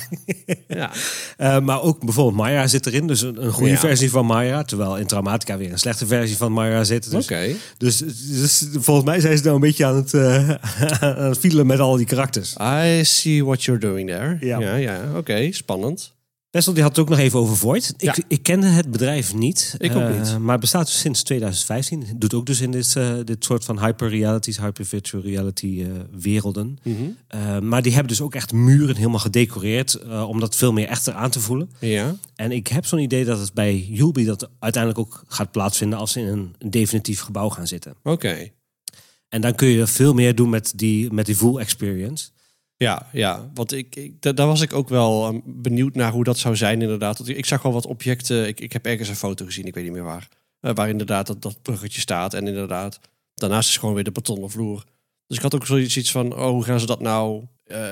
Speaker 2: Maar ook bijvoorbeeld Maya zit erin, dus een goede versie van Maya, terwijl in Traumatica weer een slechte versie van Maya zit. Dus, dus volgens mij zijn ze nou een beetje aan het fiedelen met al die karakters.
Speaker 1: I see what you're doing there. Ja. Oké, spannend.
Speaker 2: Wessel die had het ook nog even over Void. Ik kende het bedrijf niet.
Speaker 1: Ik ook niet.
Speaker 2: Maar het bestaat dus sinds 2015. Het doet ook dus in dit soort van hyperrealities, hypervirtual reality werelden. Maar die hebben dus ook echt muren helemaal gedecoreerd. Om dat veel meer echter aan te voelen. Ja. En ik heb zo'n idee dat het bij Julbi dat uiteindelijk ook gaat plaatsvinden als ze in een definitief gebouw gaan zitten.
Speaker 1: Oké.
Speaker 2: En dan kun je veel meer doen met die full experience.
Speaker 1: Ja, want daar was ik ook wel benieuwd naar hoe dat zou zijn inderdaad. Want ik zag wel wat objecten, ik heb ergens een foto gezien, ik weet niet meer waar. Waar inderdaad dat bruggetje staat en inderdaad, daarnaast is gewoon weer de betonnen vloer. Dus ik had ook zoiets van, hoe gaan ze dat nou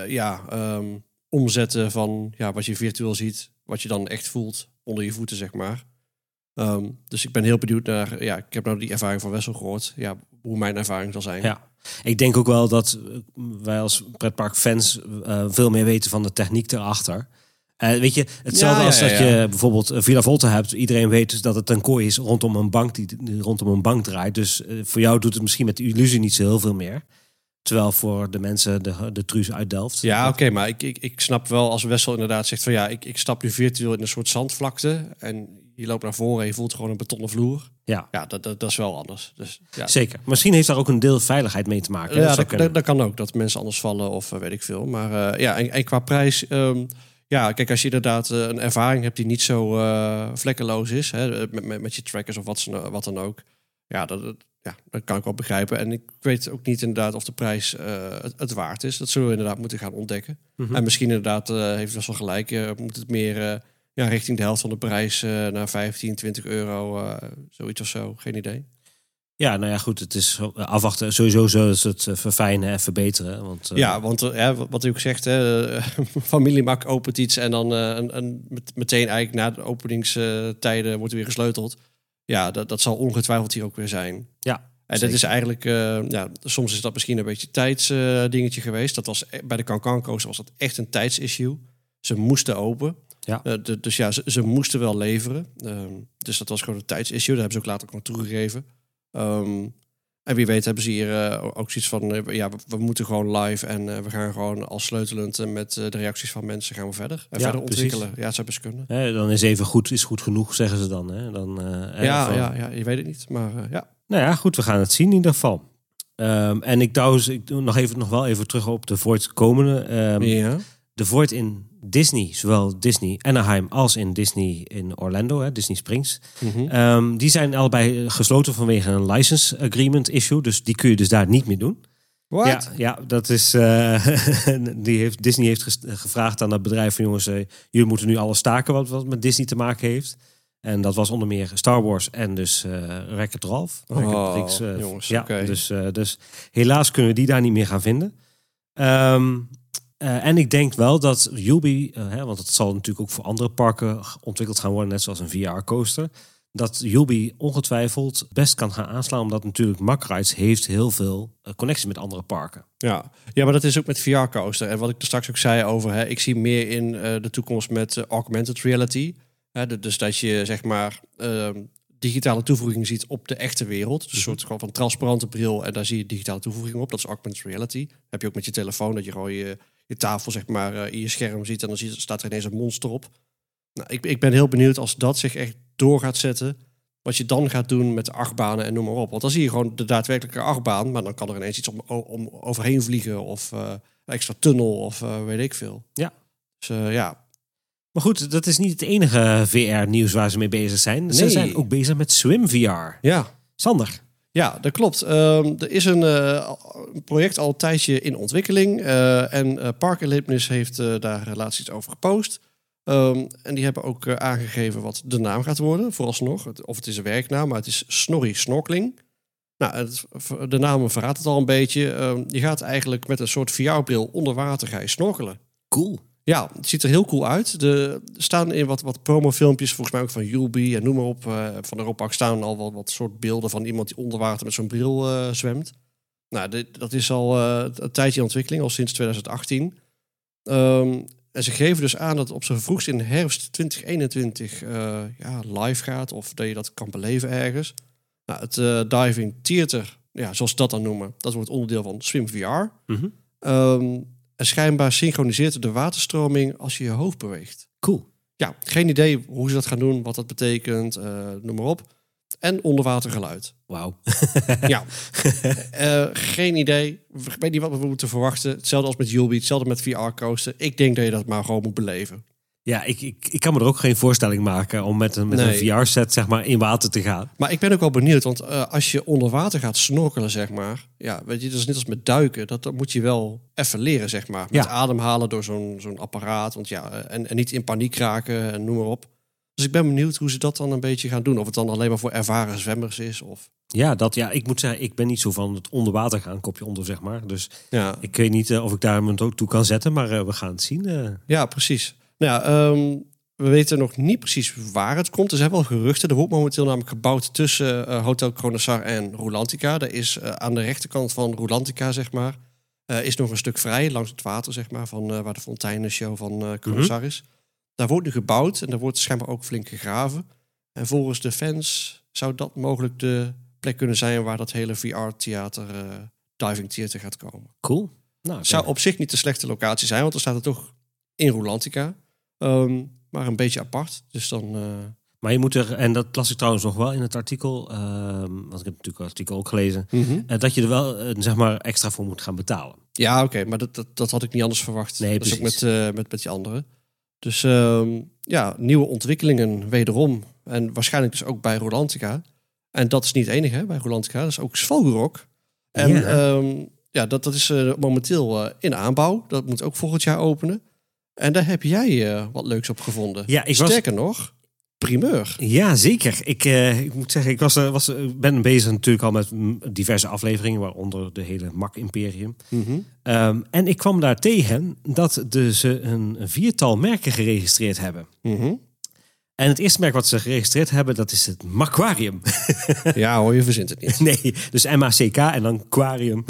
Speaker 1: omzetten van wat je virtueel ziet, wat je dan echt voelt onder je voeten, zeg maar. Dus ik ben heel benieuwd naar, ik heb nou die ervaring van Wessel gehoord, hoe mijn ervaring zal zijn.
Speaker 2: Ja. Ik denk ook wel dat wij als pretparkfans veel meer weten van de techniek erachter. Weet je, hetzelfde als dat je bijvoorbeeld Villa Volta hebt. Iedereen weet dus dat het een kooi is rondom een bank die rondom een bank draait. Dus voor jou doet het misschien met de illusie niet zo heel veel meer. Terwijl voor de mensen, de truus uit Delft.
Speaker 1: Ja, oké, maar ik snap wel als Wessel inderdaad zegt van ik stap nu virtueel in een soort zandvlakte. En je loopt naar voren en je voelt gewoon een betonnen vloer. Ja, dat is wel anders. Dus,
Speaker 2: Zeker. Misschien heeft daar ook een deel veiligheid mee te maken.
Speaker 1: Ja, dat kan ook. Dat mensen anders vallen of weet ik veel. Maar en qua prijs... kijk, als je inderdaad een ervaring hebt die niet zo vlekkeloos is, hè, met je trackers of wat dan ook, dat kan ik wel begrijpen. En ik weet ook niet inderdaad of de prijs het waard is. Dat zullen we inderdaad moeten gaan ontdekken. Mm-hmm. En misschien inderdaad heeft Wessel gelijk, moet het meer richting de helft van de prijs naar 15, 20 euro, zoiets of zo. Geen idee.
Speaker 2: Ja, nou ja, goed. Het is afwachten. Sowieso zullen ze het verfijnen en verbeteren. Want
Speaker 1: wat u ook zegt, Familiemak opent iets en dan meteen eigenlijk na de openingstijden wordt er weer gesleuteld. Ja, dat zal ongetwijfeld hier ook weer zijn.
Speaker 2: Ja,
Speaker 1: en dat is eigenlijk, soms is dat misschien een beetje tijdsdingetje geweest. Dat was bij de Cancan Coaster was dat echt een tijdsissue. Ze moesten open.
Speaker 2: Ja.
Speaker 1: Dus ze moesten wel leveren. Dus dat was gewoon een tijdsissue. Dat hebben ze ook later ook nog toegegeven. En wie weet hebben ze hier ook zoiets van... we moeten gewoon live en we gaan gewoon al sleutelend met de reacties van mensen gaan we verder. En verder ontwikkelen.
Speaker 2: Precies.
Speaker 1: Ja, het zou best kunnen.
Speaker 2: Dan is even goed, is goed genoeg, zeggen ze dan. Hè?
Speaker 1: Je weet het niet, maar ja.
Speaker 2: Nou ja, goed, we gaan het zien in ieder geval. En ik doe nog wel even terug op de Void komende. De Void in Disney, zowel Disney Anaheim als in Disney in Orlando, hè, Disney Springs. Mm-hmm. Die zijn allebei gesloten vanwege een license agreement issue. Dus die kun je dus daar niet meer doen.
Speaker 1: What?
Speaker 2: Ja, dat is... Disney heeft gevraagd aan dat bedrijf van jongens, jullie moeten nu alles staken wat met Disney te maken heeft. En dat was onder meer Star Wars en dus Wreck-It Ralph.
Speaker 1: Jongens, okay.
Speaker 2: Dus helaas kunnen we die daar niet meer gaan vinden. En ik denk wel dat Yubi, want het zal natuurlijk ook voor andere parken ontwikkeld gaan worden, net zoals een VR-coaster, dat Yubi ongetwijfeld best kan gaan aanslaan, omdat natuurlijk Mack-Rides heeft heel veel connecties met andere parken.
Speaker 1: Ja, maar dat is ook met VR-coaster. En wat ik er straks ook zei over, ik zie meer in de toekomst met augmented reality. Dus dat je zeg maar digitale toevoeging ziet op de echte wereld. Dus een soort gewoon van transparante bril en daar zie je digitale toevoeging op. Dat is augmented reality. Dat heb je ook met je telefoon, dat je gewoon je tafel zeg maar in je scherm ziet en dan staat er ineens een monster op. Nou, ik ben heel benieuwd als dat zich echt door gaat zetten, wat je dan gaat doen met de achtbanen en noem maar op. Want dan zie je gewoon de daadwerkelijke achtbaan, maar dan kan er ineens iets om overheen vliegen of een extra tunnel of weet ik veel.
Speaker 2: Ja.
Speaker 1: Dus
Speaker 2: Maar goed, dat is niet het enige VR-nieuws waar ze mee bezig zijn. Nee. Ze zijn ook bezig met Swim VR.
Speaker 1: Ja.
Speaker 2: Sander.
Speaker 1: Ja, dat klopt. Er is een project al een tijdje in ontwikkeling. En Park Ellipnis heeft daar laatst iets over gepost. En die hebben ook aangegeven wat de naam gaat worden, vooralsnog. Of het is een werknaam, maar het is Snorri Snorkeling. Nou, de naam verraadt het al een beetje. Je gaat eigenlijk met een soort VR-bril onder water ga je snorkelen.
Speaker 2: Cool.
Speaker 1: Ja, het ziet er heel cool uit. Er staan in wat promofilmpjes, volgens mij ook van Yubi en noem maar op. Van Europa staan al wel wat soort beelden van iemand die onder water met zo'n bril zwemt. Nou, dat is al een tijdje in ontwikkeling, al sinds 2018. En ze geven dus aan dat het op zijn vroegst in herfst 2021 live gaat. Of dat je dat kan beleven ergens. Nou, het Diving Theater, zoals ze dat dan noemen, dat wordt onderdeel van Swim VR. Mm-hmm. En schijnbaar synchroniseert de waterstroming als je je hoofd beweegt.
Speaker 2: Cool.
Speaker 1: Ja, geen idee hoe ze dat gaan doen, wat dat betekent, noem maar op. En onderwatergeluid.
Speaker 2: Wauw.
Speaker 1: Ja, geen idee. Ik weet niet wat we moeten verwachten. Hetzelfde als met Yubi, hetzelfde met VR-coaster. Ik denk dat je dat maar gewoon moet beleven.
Speaker 2: Ja, ik kan me er ook geen voorstelling maken om met een VR-set zeg maar in water te gaan.
Speaker 1: Maar ik ben ook wel benieuwd, want als je onder water gaat snorkelen, zeg maar. Ja, weet je, dat is net als met duiken. Dat moet je wel even leren, zeg maar. Met ademhalen door zo'n apparaat. Want en niet in paniek raken en noem maar op. Dus ik ben benieuwd hoe ze dat dan een beetje gaan doen. Of het dan alleen maar voor ervaren zwemmers is. Of...
Speaker 2: Ik moet zeggen, ik ben niet zo van het onder water gaan, kopje onder, zeg maar. Dus ik weet niet of ik daar me toe kan zetten, maar we gaan het zien.
Speaker 1: Ja, precies. Nou ja, we weten nog niet precies waar het komt. Er zijn wel geruchten. Er wordt momenteel namelijk gebouwd tussen Hotel Kronosar en Rulantica. Er is aan de rechterkant van Rulantica, zeg maar, is nog een stuk vrij langs het water, zeg maar, van waar de fonteinenshow van Kronosar is. Daar wordt nu gebouwd en daar wordt schijnbaar ook flink gegraven. En volgens de fans zou dat mogelijk de plek kunnen zijn waar dat hele VR-theater, diving theater gaat komen.
Speaker 2: Cool. Nou,
Speaker 1: zou op zich niet de slechte locatie zijn, want er staat er toch in Rulantica. Maar een beetje apart. Dus dan...
Speaker 2: Maar je moet er, en dat las ik trouwens nog wel in het artikel, want ik heb natuurlijk het artikel ook gelezen, dat je er wel zeg maar extra voor moet gaan betalen.
Speaker 1: Ja, oké, maar dat had ik niet anders verwacht.
Speaker 2: Nee,
Speaker 1: dat is
Speaker 2: precies.
Speaker 1: ook met die anderen. Dus nieuwe ontwikkelingen wederom. En waarschijnlijk dus ook bij Rulantica. En dat is niet het enige hè, bij Rulantica. Dat is ook Svalgorok. En dat is momenteel in aanbouw. Dat moet ook volgend jaar openen. En daar heb jij wat leuks op gevonden.
Speaker 2: Ja,
Speaker 1: Sterker nog, primeur.
Speaker 2: Ja, zeker. Ik moet zeggen, ik ben bezig natuurlijk al met diverse afleveringen, waaronder de hele Mac-imperium. En ik kwam daar tegen dat ze een 4-tal merken geregistreerd hebben. En het eerste merk wat ze geregistreerd hebben, dat is het Macquarium.
Speaker 1: Ja hoor, je verzint het niet.
Speaker 2: Nee, dus MACK en dan Aquarium.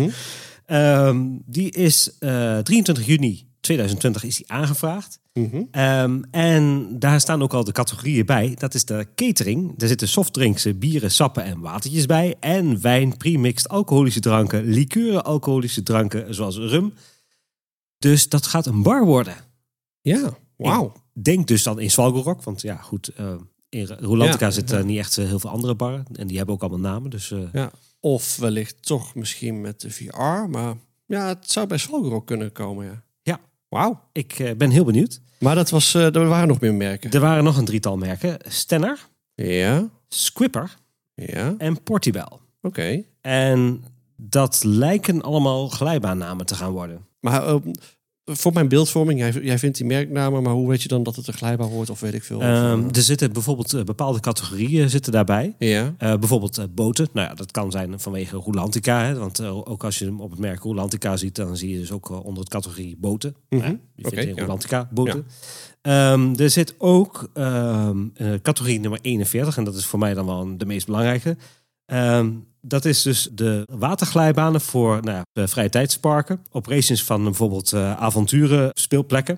Speaker 2: Die is 23 juni 2020 is die aangevraagd. En daar staan ook al de categorieën bij. Dat is de catering. Daar zitten softdrinks, bieren, sappen en watertjes bij. En wijn, premixed, alcoholische dranken, likeuren, alcoholische dranken, zoals rum. Dus dat gaat een bar worden.
Speaker 1: Ja, wauw.
Speaker 2: Denk dus dan in Svalgorok. Want ja, goed, in Rulantica zitten niet echt heel veel andere barren. En die hebben ook allemaal namen. Dus,
Speaker 1: Of wellicht toch misschien met de VR. Maar ja, het zou bij Svalgorok kunnen komen, ja. Wauw.
Speaker 2: Ik ben heel benieuwd.
Speaker 1: Maar er waren nog meer merken.
Speaker 2: Er waren nog een 3-tal merken. Stenner.
Speaker 1: Ja.
Speaker 2: Squipper.
Speaker 1: Ja.
Speaker 2: En Portibel.
Speaker 1: Oké.
Speaker 2: En dat lijken allemaal glijbaannamen te gaan worden.
Speaker 1: Maar voor mijn beeldvorming, jij vindt die merknamen, maar hoe weet je dan dat het een glijbaan hoort of weet ik veel?
Speaker 2: Er zitten bijvoorbeeld bepaalde categorieën zitten daarbij.
Speaker 1: Ja.
Speaker 2: Bijvoorbeeld boten. Nou ja, dat kan zijn vanwege Rulantica. Hè, want ook als je hem op het merk Rulantica ziet, dan zie je dus ook onder het categorie boten. Je vindt in Rulantica boten. Ja. Er zit ook categorie nummer 41 en dat is voor mij dan wel de meest belangrijke. Dat is dus de waterglijbanen voor de vrije tijdsparken. Operations van bijvoorbeeld avonturen, speelplekken.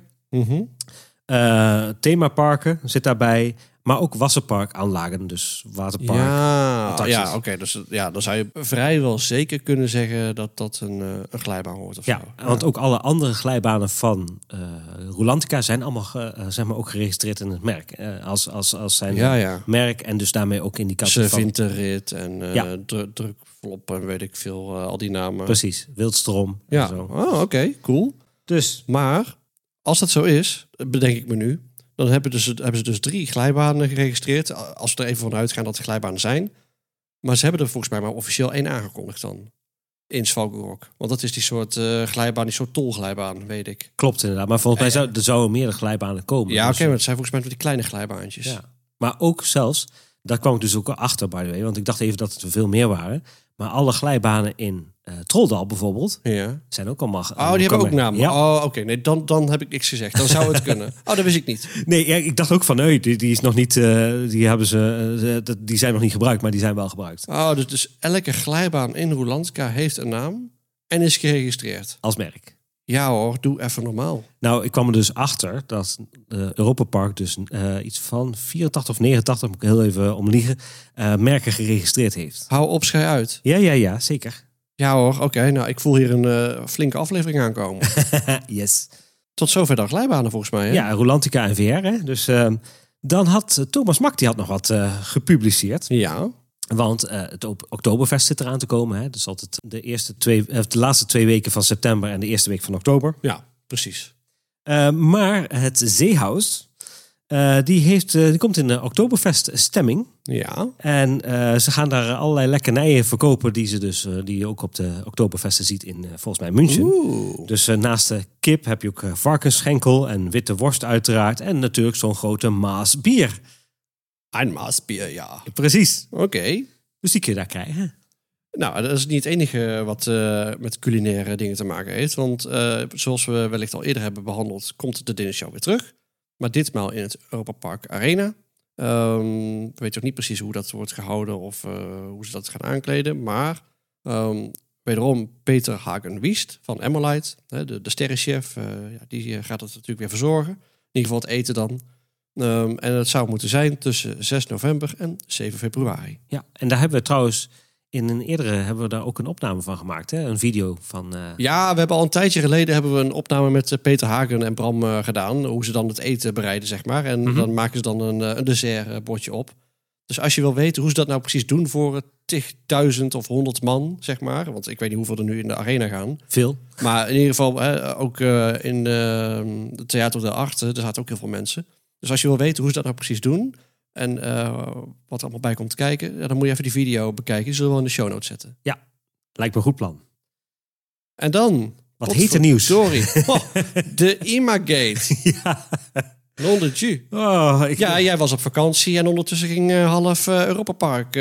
Speaker 2: Themaparken zit daarbij. Maar ook wassenparkaanlagen, dus waterpark.
Speaker 1: Ja, oké. Dus dan zou je vrijwel zeker kunnen zeggen dat dat een glijbaan hoort. Of zo.
Speaker 2: Want ook alle andere glijbanen van Rulantica zijn allemaal zeg maar ook geregistreerd in het merk. Als zijn merk en dus daarmee ook in die categorie van...
Speaker 1: Winterrit en Drukvlop en weet ik veel, al die namen.
Speaker 2: Precies, Wildstroom.
Speaker 1: Ja, oké, cool.
Speaker 2: Dus,
Speaker 1: maar als dat zo is, bedenk ik me nu... Dan hebben ze dus 3 glijbanen geregistreerd. Als we er even van uitgaan dat het glijbanen zijn. Maar ze hebben er volgens mij maar officieel 1 aangekondigd dan. In Svalgorok. Want dat is die soort glijbaan, die soort tolglijbaan, weet ik.
Speaker 2: Klopt inderdaad. Maar volgens mij zouden meerdere glijbanen komen.
Speaker 1: Ja, oké, maar het zijn volgens mij die kleine glijbaantjes.
Speaker 2: Ja. Maar ook zelfs, daar kwam ik dus ook achter, by the way. Want ik dacht even dat het er veel meer waren. Maar alle glijbanen in Trolldal bijvoorbeeld zijn ook allemaal...
Speaker 1: die hebben ook namen.
Speaker 2: Ja.
Speaker 1: Oké. Nee, dan heb ik niks gezegd. Dan zou het kunnen. Dat wist ik niet.
Speaker 2: Nee, ik dacht ook van, die is nog niet... die zijn nog niet gebruikt, maar die zijn wel gebruikt.
Speaker 1: Dus elke glijbaan in Rulantica heeft een naam en is geregistreerd.
Speaker 2: Als merk.
Speaker 1: Ja hoor, doe even normaal.
Speaker 2: Nou, ik kwam er dus achter dat Europa Park dus iets van 84 of 89, moet ik heel even om liegen, merken geregistreerd heeft.
Speaker 1: Hou op, schei uit.
Speaker 2: Ja, zeker.
Speaker 1: Ja hoor, oké. Nou, ik voel hier een flinke aflevering aankomen.
Speaker 2: Yes.
Speaker 1: Tot zover de glijbanen volgens mij. Hè?
Speaker 2: Ja, Rulantica en VR. Hè? Dus dan had Thomas Mak, die had nog wat gepubliceerd.
Speaker 1: Ja.
Speaker 2: Want het Oktoberfest zit eraan te komen. Hè? Dus altijd de laatste 2 weken van september en de eerste week van oktober.
Speaker 1: Ja, precies.
Speaker 2: Maar het Zeehuis, die komt in de Oktoberfest stemming.
Speaker 1: Ja.
Speaker 2: En ze gaan daar allerlei lekkernijen verkopen die je ook op de Oktoberfesten ziet in volgens mij München.
Speaker 1: Oeh.
Speaker 2: Dus naast de kip heb je ook varkensschenkel en witte worst uiteraard. En natuurlijk zo'n grote maas bier.
Speaker 1: Een maasbier, ja.
Speaker 2: Precies.
Speaker 1: Oké.
Speaker 2: Dus die kun je daar krijgen.
Speaker 1: Nou, dat is niet het enige wat met culinaire dingen te maken heeft. Want zoals we wellicht al eerder hebben behandeld, komt de dinnershow weer terug. Maar ditmaal in het Europa Park Arena. We weten ook niet precies hoe dat wordt gehouden of hoe ze dat gaan aankleden. Maar wederom Peter Hagen-Wiest van Emmerlight, de sterrenchef, die gaat het natuurlijk weer verzorgen. In ieder geval het eten dan. En het zou moeten zijn tussen 6 november en 7 februari.
Speaker 2: Ja, en daar hebben we trouwens in een eerdere hebben we daar ook een opname van gemaakt. Hè? Een video van...
Speaker 1: Ja, we hebben al een tijdje geleden hebben we een opname met Peter Hagen en Bram gedaan. Hoe ze dan het eten bereiden, zeg maar. En dan maken ze dan een dessertbordje op. Dus als je wil weten hoe ze dat nou precies doen voor 10.000 of 100 man, zeg maar. Want ik weet niet hoeveel er nu in de arena gaan.
Speaker 2: Veel.
Speaker 1: Maar in ieder geval ook in de Theater de Art, er zaten ook heel veel mensen. Dus als je wil weten hoe ze dat nou precies doen en wat er allemaal bij komt kijken, dan moet je even die video bekijken. Die zullen we wel in de show notes zetten.
Speaker 2: Ja, lijkt me een goed plan.
Speaker 1: En dan...
Speaker 2: Wat heet er nieuws?
Speaker 1: Sorry. De IMA-gate.
Speaker 2: Ja.
Speaker 1: Londen Ju. Ja, jij was op vakantie en ondertussen ging half Europa Park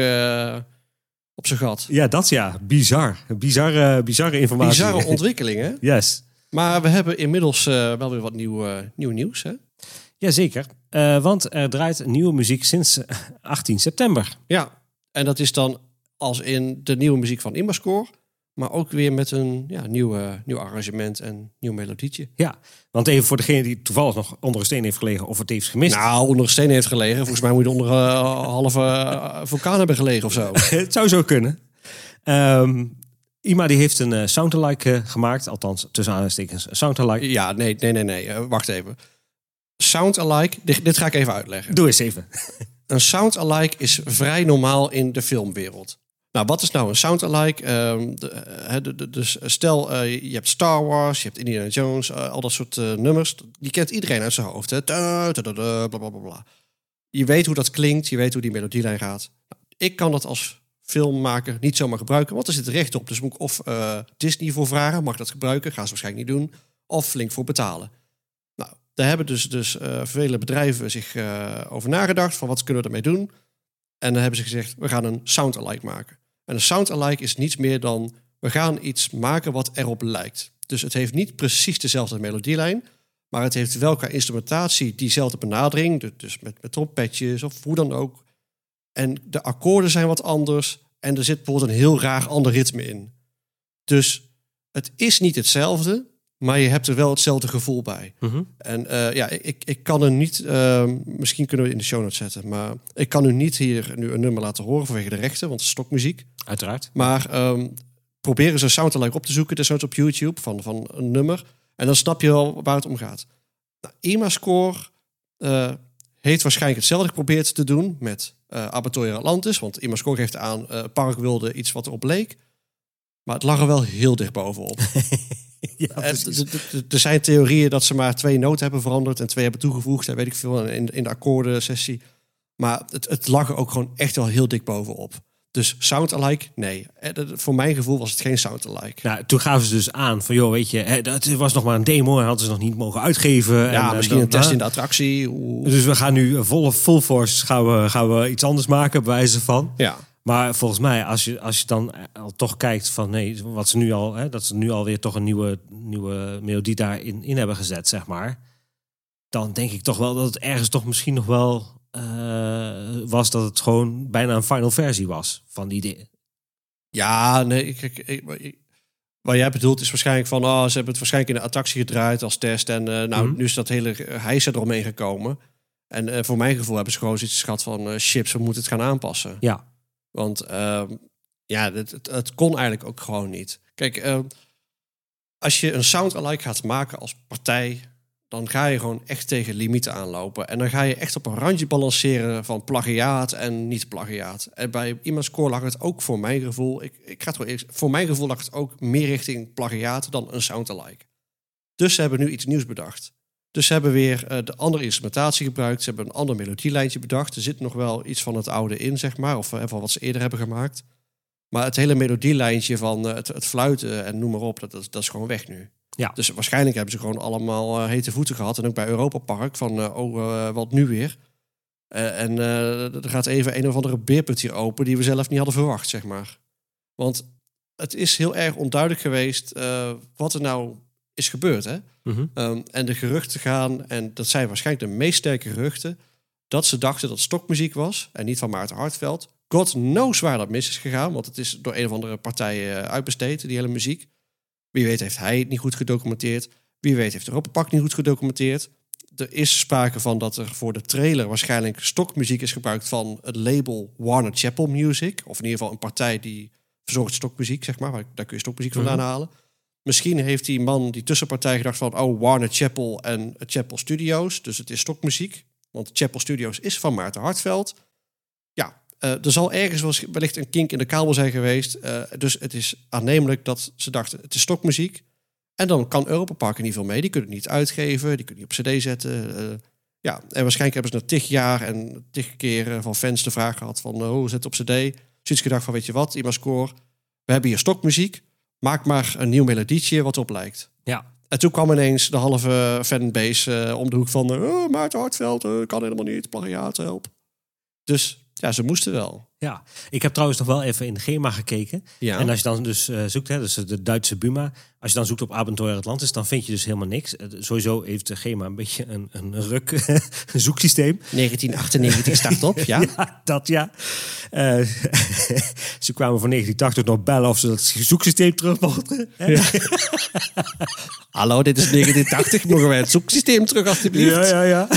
Speaker 1: op zijn gat.
Speaker 2: Ja, dat ja. Bizar. Bizarre informatie.
Speaker 1: Bizarre ontwikkelingen.
Speaker 2: Yes.
Speaker 1: Maar we hebben inmiddels wel weer wat nieuw nieuws, hè?
Speaker 2: Jazeker. Want er draait nieuwe muziek sinds 18 september.
Speaker 1: Ja, en dat is dan als in de nieuwe muziek van Imascore, maar ook weer met een nieuw arrangement en nieuw melodietje.
Speaker 2: Ja, want even voor degene die toevallig nog onder een steen heeft gelegen of het heeft gemist.
Speaker 1: Nou, onder een steen heeft gelegen. Volgens mij moet je onder halve vulkaan hebben gelegen of zo.
Speaker 2: Het zou zo kunnen. Ima die heeft een sound-alike gemaakt. Althans, tussen aanhalingstekens sound-alike.
Speaker 1: Ja, nee. Wacht even. Sound-alike, dit ga ik even uitleggen.
Speaker 2: Doe eens even.
Speaker 1: Een sound-alike is vrij normaal in de filmwereld. Nou, wat is nou een sound-alike? Dus stel, je hebt Star Wars, je hebt Indiana Jones, al dat soort nummers. Die kent iedereen uit zijn hoofd. Hè? Blablabla. Je weet hoe dat klinkt, je weet hoe die melodielijn gaat. Nou, ik kan dat als filmmaker niet zomaar gebruiken, want er zit recht op. Dus moet ik of Disney voor vragen, mag ik dat gebruiken? Gaan ze waarschijnlijk niet doen. Of flink voor betalen. Nou, daar hebben dus vele bedrijven zich over nagedacht van wat kunnen we ermee doen. En dan hebben ze gezegd, we gaan een sound-alike maken. En een sound-alike is niets meer dan, we gaan iets maken wat erop lijkt. Dus het heeft niet precies dezelfde melodielijn, maar het heeft wel qua instrumentatie diezelfde benadering. Dus met trompetjes of hoe dan ook. En de akkoorden zijn wat anders. En er zit bijvoorbeeld een heel raar ander ritme in. Dus het is niet hetzelfde, maar je hebt er wel hetzelfde gevoel bij. En ik kan er niet... misschien kunnen we het in de show notes zetten. Maar ik kan u niet hier nu een nummer laten horen vanwege de rechten, want het is stokmuziek.
Speaker 2: Uiteraard. Maar
Speaker 1: probeer eens een sound-alike op te zoeken. Dus op YouTube van een nummer. En dan snap je wel waar het om gaat. Nou, Imascore heeft waarschijnlijk hetzelfde geprobeerd te doen met Abattoir Atlantis. Want Imascore geeft aan, Park wilde iets wat erop leek. Maar het lag er wel heel dicht bovenop.
Speaker 2: ja,
Speaker 1: er zijn theorieën dat ze maar 2 noten hebben veranderd en 2 hebben toegevoegd. En weet ik veel in de akkoordensessie. Maar het lag er ook gewoon echt wel heel dik bovenop. Dus sound-alike, nee. Voor mijn gevoel was het geen sound-alike.
Speaker 2: Nou, toen gaven ze dus aan van, joh, weet je, het was nog maar een demo en hadden ze nog niet mogen uitgeven.
Speaker 1: Ja,
Speaker 2: en,
Speaker 1: misschien een test in de attractie.
Speaker 2: Dus we gaan nu full force gaan we iets anders maken, bij wijze van.
Speaker 1: Ja.
Speaker 2: Maar volgens mij, als je dan al toch kijkt van nee, wat ze nu al, dat ze nu alweer toch een nieuwe melodie daarin hebben gezet, zeg maar. Dan denk ik toch wel dat het ergens toch misschien nog wel was dat het gewoon bijna een final versie was van die dingen.
Speaker 1: Ja, nee, wat jij bedoelt is waarschijnlijk van, ze hebben het waarschijnlijk in de attractie gedraaid als test en nu is dat hele hijs eromheen gekomen. En voor mijn gevoel hebben ze gewoon zoiets gehad van, chips, we moeten het gaan aanpassen.
Speaker 2: Ja.
Speaker 1: Want het kon eigenlijk ook gewoon niet. Kijk, als je een sound-alike gaat maken als partij, dan ga je gewoon echt tegen limieten aanlopen. En dan ga je echt op een randje balanceren van plagiaat en niet plagiaat. En bij Imascore lag het ook voor mijn gevoel, ik ga het wel eerst, voor mijn gevoel lag het ook meer richting plagiaat dan een sound-alike. Dus ze hebben nu iets nieuws bedacht. Dus ze hebben weer de andere instrumentatie gebruikt. Ze hebben een ander melodielijntje bedacht. Er zit nog wel iets van het oude in, zeg maar. Of van wat ze eerder hebben gemaakt. Maar het hele melodielijntje van het fluiten en noem maar op, dat is gewoon weg nu.
Speaker 2: Ja.
Speaker 1: Dus waarschijnlijk hebben ze gewoon allemaal hete voeten gehad. En ook bij Europa Park van, wat nu weer? Er gaat even een of andere beerput hier open die we zelf niet hadden verwacht, zeg maar. Want het is heel erg onduidelijk geweest wat er nou is gebeurd, hè? En de geruchten gaan, en dat zijn waarschijnlijk de meest sterke geruchten, dat ze dachten dat het stokmuziek was en niet van Maarten Hartveld. God knows waar dat mis is gegaan, want het is door een of andere partij uitbesteed, die hele muziek. Wie weet heeft hij het niet goed gedocumenteerd. Wie weet heeft Europa Park niet goed gedocumenteerd. Er is sprake van dat er voor de trailer waarschijnlijk stokmuziek is gebruikt van het label Warner Chappell Music. Of in ieder geval een partij die verzorgt stokmuziek, zeg maar. Daar kun je stokmuziek vandaan halen. Misschien heeft die man, die tussenpartij, gedacht van, oh, Warner Chappell en Chappell Studios. Dus het is stokmuziek. Want Chappell Studios is van Maarten Hartveld. Ja, er zal ergens wellicht een kink in de kabel zijn geweest. Dus het is aannemelijk dat ze dachten, het is stokmuziek. En dan kan Europa Park er niet veel mee. Die kunnen het niet uitgeven, die kunnen niet op cd zetten. Ja, en waarschijnlijk hebben ze na 10 jaar en 10 keer van fans de vraag gehad van, hoe zet het op cd? Zoiets gedacht van, weet je wat, IMAscore, we hebben hier stokmuziek. Maak maar een nieuw melodietje wat op lijkt.
Speaker 2: Ja.
Speaker 1: En toen kwam ineens de halve fanbase om de hoek van, Maarten Hartveld, kan helemaal niet, plagiaat, help. Dus ja, ze moesten wel.
Speaker 2: Ja, ik heb trouwens nog wel even in de GEMA gekeken.
Speaker 1: Ja.
Speaker 2: En als je dan dus zoekt, hè, dus de Duitse Buma. Als je dan zoekt op Abenteuer Atlantis, dan vind je dus helemaal niks. Sowieso heeft de GEMA een beetje een ruk een zoeksysteem.
Speaker 1: 1998 start op, ja.
Speaker 2: Ja, dat ja. Ze kwamen voor 1980 nog bellen of ze dat zoeksysteem terug mochten.
Speaker 1: Ja. Hallo, dit is 1980. Mogen wij het zoeksysteem terug, alstublieft?
Speaker 2: Ja.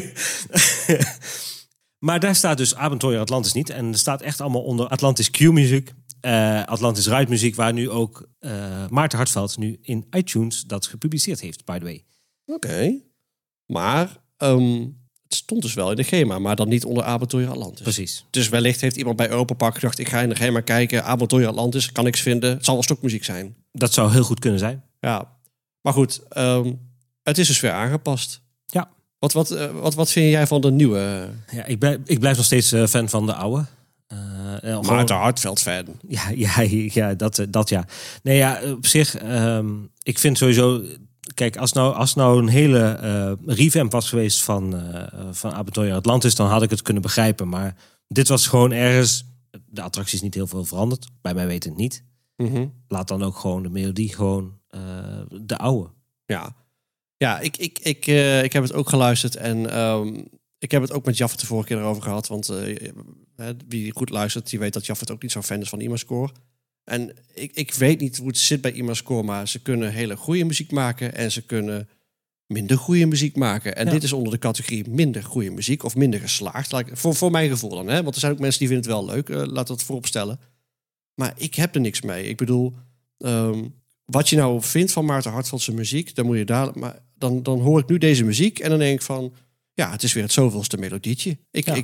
Speaker 2: Maar daar staat dus Abenteuer Atlantis niet. En er staat echt allemaal onder Atlantis Q-Music. Atlantis Ride Muziek, waar nu ook Maarten Hartveld nu in iTunes dat gepubliceerd heeft, by the way.
Speaker 1: Oké. Maar het stond dus wel in de GEMA, maar dan niet onder Abenteuer Atlantis.
Speaker 2: Precies.
Speaker 1: Dus wellicht heeft iemand bij Europa Park gedacht, ik ga in de GEMA kijken, Abenteuer Atlantis, kan niks vinden. Het zal wel stokmuziek zijn.
Speaker 2: Dat zou heel goed kunnen zijn.
Speaker 1: Ja. Maar goed, het is dus weer aangepast.
Speaker 2: Ja.
Speaker 1: Wat vind jij van de nieuwe?
Speaker 2: Ja, ik blijf nog steeds fan van de oude.
Speaker 1: Maarten Hartveld fan.
Speaker 2: Ja, dat ja. Nee, ja, op zich, ik vind sowieso... Kijk, als nou een hele revamp was geweest van Abenteuer Atlantis, dan had ik het kunnen begrijpen. Maar dit was gewoon ergens... De attractie is niet heel veel veranderd. Bij mij weten het niet.
Speaker 1: Mm-hmm.
Speaker 2: Laat dan ook gewoon de melodie gewoon de oude.
Speaker 1: Ja, ik heb het ook geluisterd en ik heb het ook met Jaffet de vorige keer erover gehad. Want wie goed luistert, die weet dat Jaffet ook niet zo'n fan is van IMAscore. En ik weet niet hoe het zit bij IMAscore, maar ze kunnen hele goede muziek maken en ze kunnen minder goede muziek maken. En dit is onder de categorie minder goede muziek of minder geslaagd. Voor mijn gevoel dan, hè? Want er zijn ook mensen die vinden het wel leuk. Laat dat voorop stellen. Maar ik heb er niks mee. Ik bedoel, wat je nou vindt van Maarten Hartveld zijn muziek, dan moet je daar. Maar dan hoor ik nu deze muziek en dan denk ik van, ja, het is weer het zoveelste melodietje.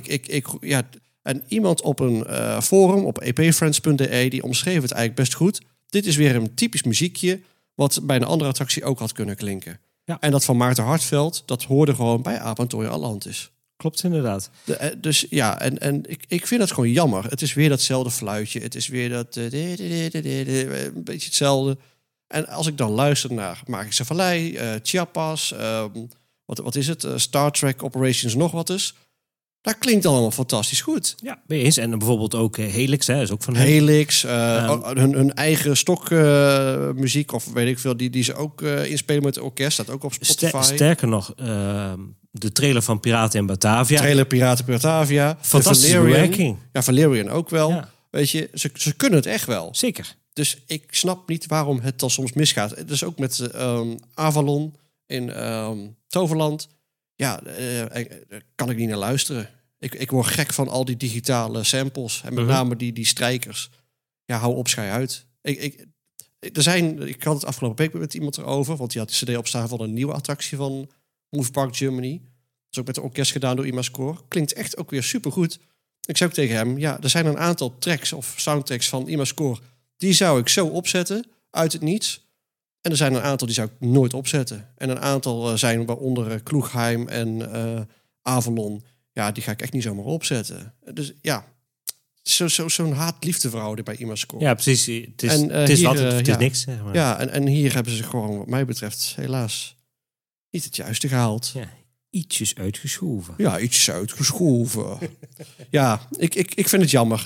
Speaker 1: En iemand op een forum op epfriends.de die omschreef het eigenlijk best goed. Dit is weer een typisch muziekje wat bij een andere attractie ook had kunnen klinken.
Speaker 2: Ja.
Speaker 1: En dat van Maarten Hartveld, dat hoorde gewoon bij Avontuur Atlantis.
Speaker 2: Klopt inderdaad.
Speaker 1: Dus ja, en ik vind het gewoon jammer. Het is weer datzelfde fluitje. Het is weer dat een beetje hetzelfde. En als ik dan luister naar Magische Vallei, Chiapas, wat is het? Star Trek Operations nog wat is. Dat klinkt allemaal fantastisch goed.
Speaker 2: Ja, ben je eens. En bijvoorbeeld ook Helix, hè, is ook van hem.
Speaker 1: Helix, hun eigen stokmuziek of weet ik veel, die ze ook inspelen met het orkest, staat ook op Spotify.
Speaker 2: Sterker nog, de trailer van Piraten in Batavia.
Speaker 1: Trailer Piraten Batavia.
Speaker 2: Fantastische bewerking.
Speaker 1: Ja, Valerian ook wel.
Speaker 2: Ja.
Speaker 1: Weet je, ze kunnen het echt wel.
Speaker 2: Zeker.
Speaker 1: Dus ik snap niet waarom het dan soms misgaat. Dus ook met Avalon in Toverland. Ja, kan ik niet naar luisteren. Ik word gek van al die digitale samples. En met name die strijkers. Ja, hou op, schei uit. Ik had het afgelopen week met iemand erover. Want die had de cd opstaan van een nieuwe attractie van Move Park Germany. Dat is ook met een orkest gedaan door IMAscore. Klinkt echt ook weer supergoed. Ik zei ook tegen hem, ja, er zijn een aantal tracks of soundtracks van IMAscore. Die zou ik zo opzetten, uit het niets. En er zijn een aantal die zou ik nooit opzetten. En een aantal zijn waaronder Kloegheim en Avalon. Ja, die ga ik echt niet zomaar opzetten. Dus ja, zo'n haat-liefde verhouding bij Imascore.
Speaker 2: Ja, precies. Het is,
Speaker 1: En,
Speaker 2: het is
Speaker 1: hier,
Speaker 2: wat, het is
Speaker 1: ja.
Speaker 2: niks. Zeg maar.
Speaker 1: Ja, en hier hebben ze gewoon, wat mij betreft, helaas niet het juiste gehaald.
Speaker 2: Ja, ietsjes uitgeschoven.
Speaker 1: Ja, iets uitgeschoven. Ja, ik vind het jammer.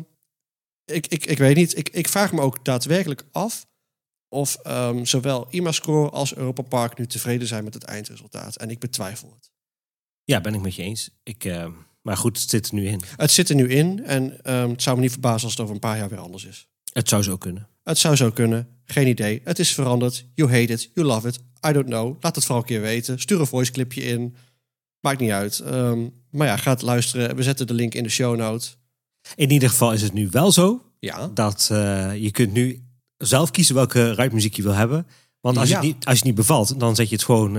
Speaker 1: Ik weet niet. Ik vraag me ook daadwerkelijk af of zowel Imascore als Europa Park nu tevreden zijn met het eindresultaat. En ik betwijfel het.
Speaker 2: Ja, ben ik met je eens. Maar goed, het zit er nu in.
Speaker 1: Het zit er nu in en het zou me niet verbazen als het over een paar jaar weer anders is.
Speaker 2: Het zou zo kunnen.
Speaker 1: Het zou zo kunnen. Geen idee. Het is veranderd. You hate it. You love it. I don't know. Laat het vooral een keer weten. Stuur een voice clipje in. Maakt niet uit. Maar ja, ga het luisteren. We zetten de link in de show note.
Speaker 2: In ieder geval is het nu wel zo
Speaker 1: Ja.
Speaker 2: dat je kunt nu zelf kiezen welke ruitmuziek je wil hebben. Want als,
Speaker 1: Ja.
Speaker 2: je het niet bevalt, dan zet je het gewoon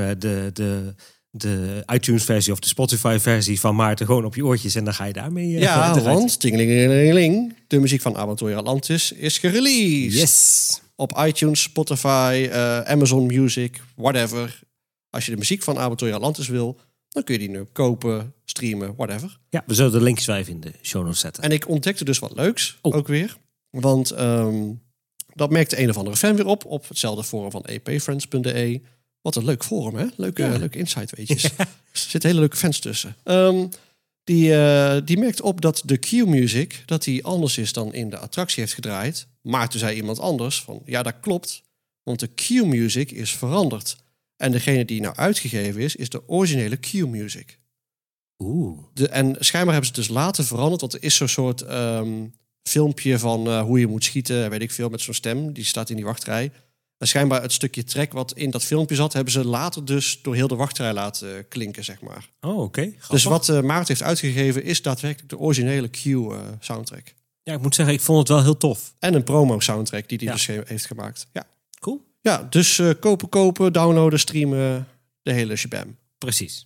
Speaker 2: de iTunes-versie of de Spotify-versie van Maarten gewoon op je oortjes en dan ga je daarmee.
Speaker 1: Ja,
Speaker 2: eruit.
Speaker 1: want tingelingelingeling, de muziek van Avontuur Atlantis is gereleased.
Speaker 2: Yes!
Speaker 1: Op iTunes, Spotify, Amazon Music, whatever. Als je de muziek van Avontuur Atlantis wil, dan kun je die nu kopen, streamen, whatever.
Speaker 2: Ja, we zullen de linkjes wel even in de show notes zetten.
Speaker 1: En ik ontdekte dus wat leuks,
Speaker 2: Oh.
Speaker 1: ook weer. Want dat merkte een of andere fan weer op hetzelfde forum van epfriends.de. Wat een leuk forum, hè? Leuke insight, weetjes. Er zitten hele leuke fans tussen. Die merkt op dat de Q-music, dat die anders is dan in de attractie heeft gedraaid. Maar toen zei iemand anders van, ja, dat klopt. Want de Q-music is veranderd. En degene die nou uitgegeven is de originele Q-music.
Speaker 2: Oeh.
Speaker 1: En schijnbaar hebben ze het dus later veranderd. Want er is zo'n soort filmpje van hoe je moet schieten, weet ik veel, met zo'n stem. Die staat in die wachtrij. En schijnbaar het stukje track wat in dat filmpje zat, hebben ze later dus door heel de wachtrij laten klinken, zeg maar.
Speaker 2: Oh, oké.
Speaker 1: Dus wat Maarten heeft uitgegeven is daadwerkelijk de originele Q-soundtrack.
Speaker 2: Ja, ik moet zeggen, ik vond het wel heel tof.
Speaker 1: En een promo-soundtrack die hij
Speaker 2: Ja.
Speaker 1: dus heeft gemaakt. Ja,
Speaker 2: Cool.
Speaker 1: ja, dus kopen, downloaden, streamen, de hele shabam.
Speaker 2: Precies.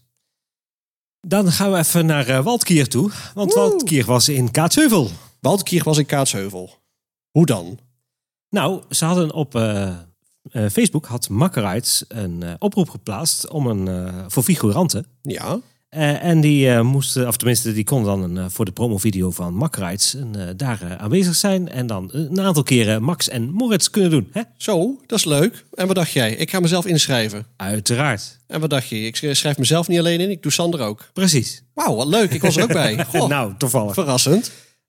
Speaker 2: Dan gaan we even naar Waldkier toe. Want
Speaker 1: Woe!
Speaker 2: Waldkier was in Kaatsheuvel.
Speaker 1: Waldkier was in Kaatsheuvel. Hoe dan?
Speaker 2: Nou, ze hadden op Facebook had Makkerites een oproep geplaatst om voor figuranten.
Speaker 1: Ja,
Speaker 2: En die moesten, of tenminste, die konden dan voor de promovideo van Makkerites daar aanwezig zijn. En dan een aantal keren Max en Moritz kunnen doen. Hè?
Speaker 1: zo, dat is leuk. En wat dacht jij? Ik ga mezelf inschrijven.
Speaker 2: Uiteraard.
Speaker 1: En wat dacht je? Ik schrijf mezelf niet alleen in, ik doe Sander ook.
Speaker 2: Precies.
Speaker 1: Wauw, wat leuk. Ik was er ook bij. Goh,
Speaker 2: Nou, toevallig.
Speaker 1: verrassend.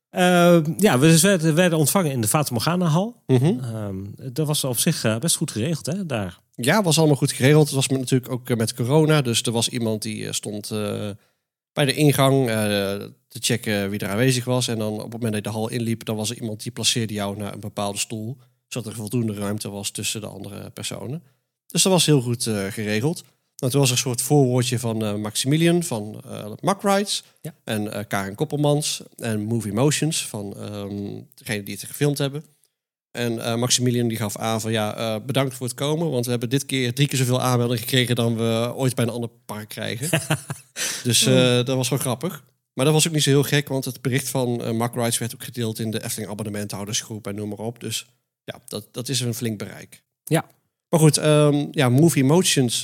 Speaker 2: Ja, we werden ontvangen in de Fata Morgana hal.
Speaker 1: Mhm.
Speaker 2: Dat was op zich best goed geregeld, hè, daar.
Speaker 1: Ja, was allemaal goed geregeld. Het was natuurlijk ook met corona. Dus er was iemand die stond bij de ingang te checken wie er aanwezig was. En dan op het moment dat je de hal inliep, dan was er iemand die placeerde jou naar een bepaalde stoel. Zodat er voldoende ruimte was tussen de andere personen. Dus dat was heel goed geregeld. Nou, toen was er een soort voorwoordje van Maximilian van Mackrides.
Speaker 2: Ja.
Speaker 1: En Karen Koppelmans en Movie Motions van degene die het gefilmd hebben. En Maximilian die gaf aan van bedankt voor het komen. Want we hebben dit keer 3 keer zoveel aanmeldingen gekregen dan we ooit bij een ander park krijgen. Dus dat was wel grappig. Maar dat was ook niet zo heel gek, want het bericht van Mackrides werd ook gedeeld in de Efteling abonnementhoudersgroep en noem maar op. Dus ja, dat is een flink bereik.
Speaker 2: Ja.
Speaker 1: Maar goed, Movie Motions,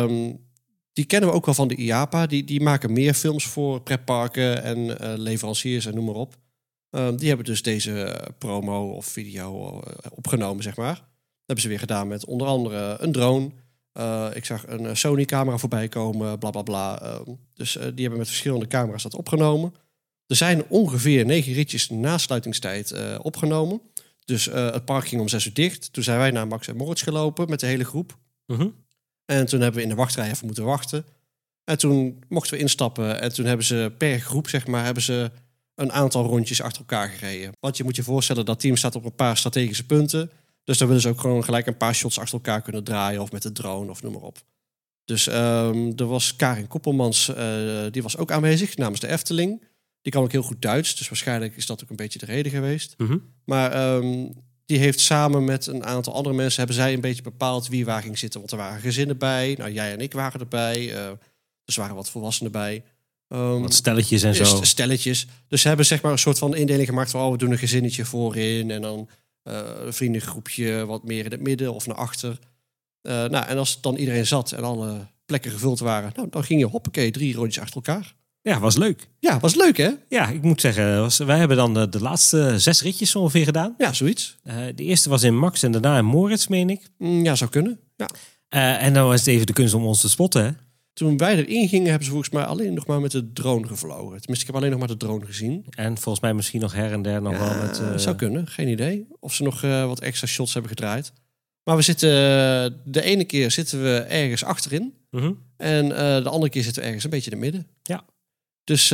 Speaker 1: die kennen we ook wel van de IAPA. Die maken meer films voor pretparken en leveranciers en noem maar op. Die hebben dus deze promo of video opgenomen, zeg maar. Dat hebben ze weer gedaan met onder andere een drone. Ik zag een Sony-camera voorbij komen, bla bla bla. Dus die hebben met verschillende camera's dat opgenomen. Er zijn ongeveer 9 ritjes na sluitingstijd opgenomen. Dus het park ging om 6 uur dicht. Toen zijn wij naar Max en Moritz gelopen met de hele groep.
Speaker 2: Mhm.
Speaker 1: En toen hebben we in de wachtrij even moeten wachten. En toen mochten we instappen. En toen hebben ze per groep, zeg maar, hebben ze een aantal rondjes achter elkaar gereden. Want je moet je voorstellen, dat team staat op een paar strategische punten. Dus dan willen ze ook gewoon gelijk een paar shots achter elkaar kunnen draaien. Of met de drone of noem maar op. Dus er was Karin Koppelmans, die was ook aanwezig namens de Efteling. Die kan ook heel goed Duits. Dus waarschijnlijk is dat ook een beetje de reden geweest.
Speaker 2: Mhm.
Speaker 1: Maar die heeft samen met een aantal andere mensen, hebben zij een beetje bepaald wie waar ging zitten. Want er waren gezinnen bij. Nou, jij en ik waren erbij. Dus er waren wat volwassenen bij.
Speaker 2: Wat stelletjes en zo.
Speaker 1: Stelletjes. Dus ze hebben zeg maar een soort van indeling gemaakt van, we doen een gezinnetje voorin en dan een vriendengroepje wat meer in het midden of naar achter. En als dan iedereen zat en alle plekken gevuld waren... Nou, dan ging je hoppakee 3 rondjes achter elkaar.
Speaker 2: Ja, was leuk.
Speaker 1: Ja, was leuk hè?
Speaker 2: Ja, ik moet zeggen, wij hebben dan de laatste 6 ritjes ongeveer gedaan.
Speaker 1: Ja, zoiets.
Speaker 2: De eerste was in Max en daarna in Moritz, meen ik.
Speaker 1: Ja, zou kunnen. Ja.
Speaker 2: En dan was het even de kunst om ons te spotten, hè?
Speaker 1: Toen wij erin gingen, hebben ze volgens mij alleen nog maar met de drone gevlogen. Tenminste, ik heb alleen nog maar de drone gezien.
Speaker 2: En volgens mij misschien nog her en der nog wel met...
Speaker 1: Zou kunnen, geen idee. Of ze nog wat extra shots hebben gedraaid. Maar we zitten, de ene keer zitten we ergens achterin.
Speaker 2: Mhm.
Speaker 1: En de andere keer zitten we ergens een beetje in het midden.
Speaker 2: Ja.
Speaker 1: Dus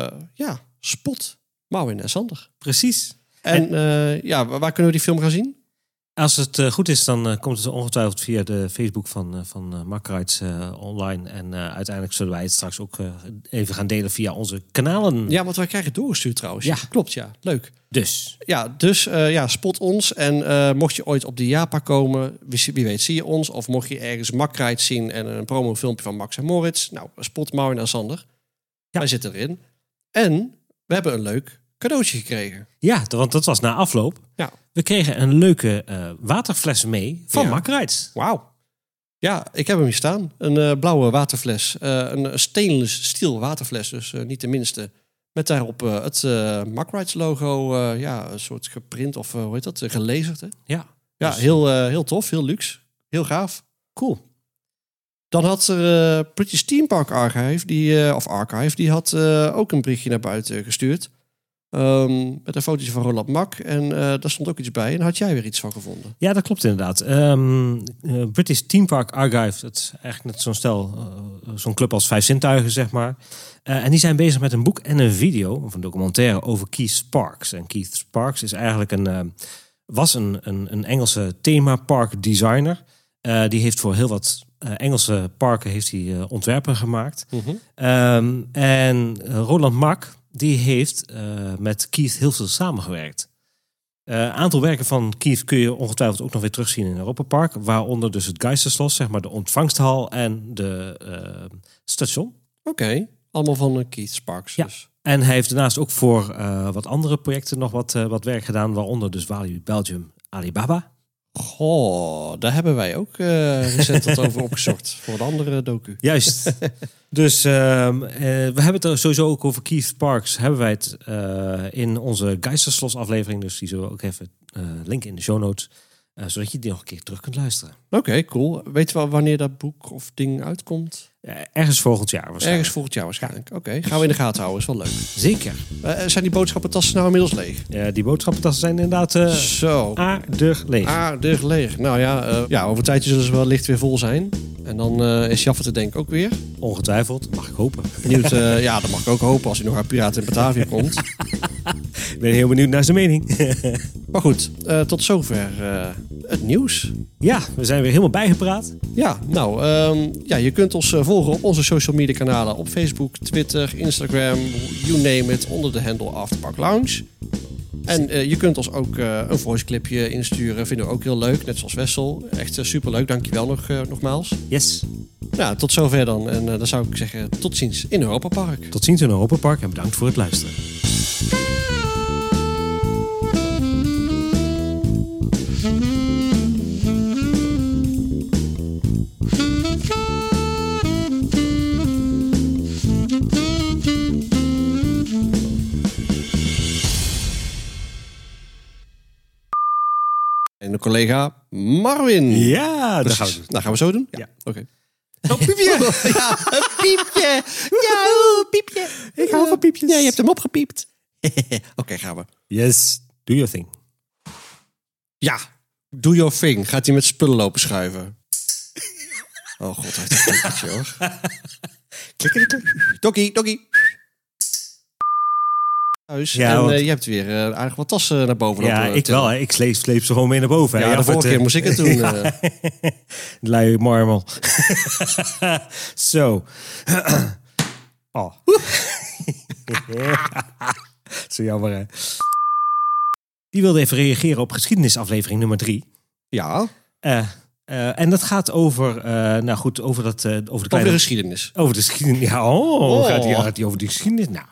Speaker 1: Spot, Marwin en Sander.
Speaker 2: Precies.
Speaker 1: En waar kunnen we die film gaan zien?
Speaker 2: Als het goed is, dan komt het ongetwijfeld via de Facebook van Makrides online. En uiteindelijk zullen wij het straks ook even gaan delen via onze kanalen.
Speaker 1: Ja, want wij krijgen het doorgestuurd trouwens.
Speaker 2: Ja.
Speaker 1: Klopt, ja. Leuk.
Speaker 2: Dus.
Speaker 1: Ja, dus spot ons. En mocht je ooit op de Japa komen, wie weet zie je ons. Of mocht je ergens Makrides zien en een promofilmpje van Max en Moritz. Nou, spot Marwin en Sander. Ja. Wij zitten erin. En we hebben een leuk cadeautje gekregen.
Speaker 2: Ja, want dat was na afloop.
Speaker 1: Ja.
Speaker 2: We kregen een leuke waterfles mee van Makrides.
Speaker 1: Wauw. Ja, ik heb hem hier staan. Een blauwe waterfles. Een stainless steel waterfles, dus niet de minste. Met daarop het Makrides logo, een soort geprint of hoe heet dat? Gelezerd, hè?
Speaker 2: Ja.
Speaker 1: Ja,
Speaker 2: Dus...
Speaker 1: heel tof, heel luxe. Heel gaaf.
Speaker 2: Cool.
Speaker 1: Dan had er British Theme Park Archive, die had ook een berichtje naar buiten gestuurd. Met een fotootje van Roland Mak. En daar stond ook iets bij. En daar had jij weer iets van gevonden.
Speaker 2: Ja, dat klopt inderdaad. British Theme Park Archive, dat is eigenlijk net zo'n stel, zo'n club als 5 zintuigen, zeg maar. En die zijn bezig met een boek en een video, of een documentaire over Keith Sparks. En Keith Sparks is eigenlijk een Engelse themapark designer. Die heeft voor heel wat Engelse parken heeft hij ontwerpen gemaakt.
Speaker 1: Mm-hmm.
Speaker 2: En Roland Mak, die heeft met Keith heel veel samengewerkt. Aantal werken van Keith kun je ongetwijfeld ook nog weer terugzien in Europa Park. Waaronder dus het Geisterslos, zeg maar de ontvangsthal en de station.
Speaker 1: Oké, allemaal van Keith Sparks.
Speaker 2: Ja.
Speaker 1: Dus.
Speaker 2: En hij heeft daarnaast ook voor wat andere projecten nog wat werk gedaan. Waaronder dus Walibi Belgium, Alibaba.
Speaker 1: Goh, daar hebben wij ook recent wat over opgezocht. Voor een andere docu.
Speaker 2: Juist. Dus we hebben het er sowieso ook over Keith Sparks. Hebben wij het in onze Geisterslos aflevering. Dus die zullen we ook even linken in de show notes. Zodat je die nog een keer terug kunt luisteren.
Speaker 1: Oké, cool. Weten we wanneer dat boek of ding uitkomt?
Speaker 2: Ergens volgend jaar waarschijnlijk.
Speaker 1: Ergens volgend jaar waarschijnlijk. Oké, gaan we in de gaten houden. Is wel leuk.
Speaker 2: Zeker.
Speaker 1: Zijn die boodschappentassen nou inmiddels leeg?
Speaker 2: Die boodschappentassen zijn inderdaad
Speaker 1: Zo.
Speaker 2: aardig leeg.
Speaker 1: Aardig leeg. Nou ja, over een tijdje zullen ze wel licht weer vol zijn. En dan is Jaffe te denken ook weer.
Speaker 2: Ongetwijfeld, mag ik hopen.
Speaker 1: Benieuwd, dat mag ik ook hopen als hij nog uit Piraten in Batavia komt.
Speaker 2: Ik ben heel benieuwd naar zijn mening.
Speaker 1: Maar goed, tot zover het nieuws.
Speaker 2: Ja, we zijn weer helemaal bijgepraat.
Speaker 1: Ja, nou, je kunt ons volgen op onze social media kanalen. Op Facebook, Twitter, Instagram, you name it, onder de handle Afterpark Lounge. En je kunt ons ook een voice clipje insturen. Vinden we ook heel leuk, net zoals Wessel. Echt superleuk, dankjewel nogmaals.
Speaker 2: Yes.
Speaker 1: Ja, tot zover dan. En dan zou ik zeggen, tot ziens in Europa Park.
Speaker 2: Tot ziens in Europa Park en bedankt voor het luisteren.
Speaker 1: En de collega Marwin.
Speaker 2: Ja, dat
Speaker 1: Precies.
Speaker 2: gaan we doen.
Speaker 1: Nou, gaan we zo doen?
Speaker 2: Ja.
Speaker 1: Oké.
Speaker 2: Oh, piepje!
Speaker 1: Ja, een piepje. Ja, piepje.
Speaker 2: Ik hou van piepjes.
Speaker 1: Ja, je hebt hem opgepiept. Oké, gaan we.
Speaker 2: Yes, do your thing.
Speaker 1: Ja, do your thing. Gaat hij met spullen lopen schuiven? Oh god, hij heeft een piepje hoor. Dokkie. Huis.
Speaker 2: Ja,
Speaker 1: en
Speaker 2: want-
Speaker 1: je hebt weer aardig wat tassen naar boven.
Speaker 2: Ja,
Speaker 1: lopen
Speaker 2: ik
Speaker 1: tillen.
Speaker 2: wel. Hè. Ik sleep ze gewoon mee naar boven. hè.
Speaker 1: Ja, de vorige keer moest ik het doen.
Speaker 2: Ja. Lui marmel. Zo. Oh. Zo jammer, hè. Die wilde even reageren op geschiedenisaflevering nummer 3.
Speaker 1: Ja,
Speaker 2: En dat gaat over, over de
Speaker 1: over
Speaker 2: kleine...
Speaker 1: de geschiedenis.
Speaker 2: Over de geschiedenis. Ja, gaat hij over de geschiedenis? Nou.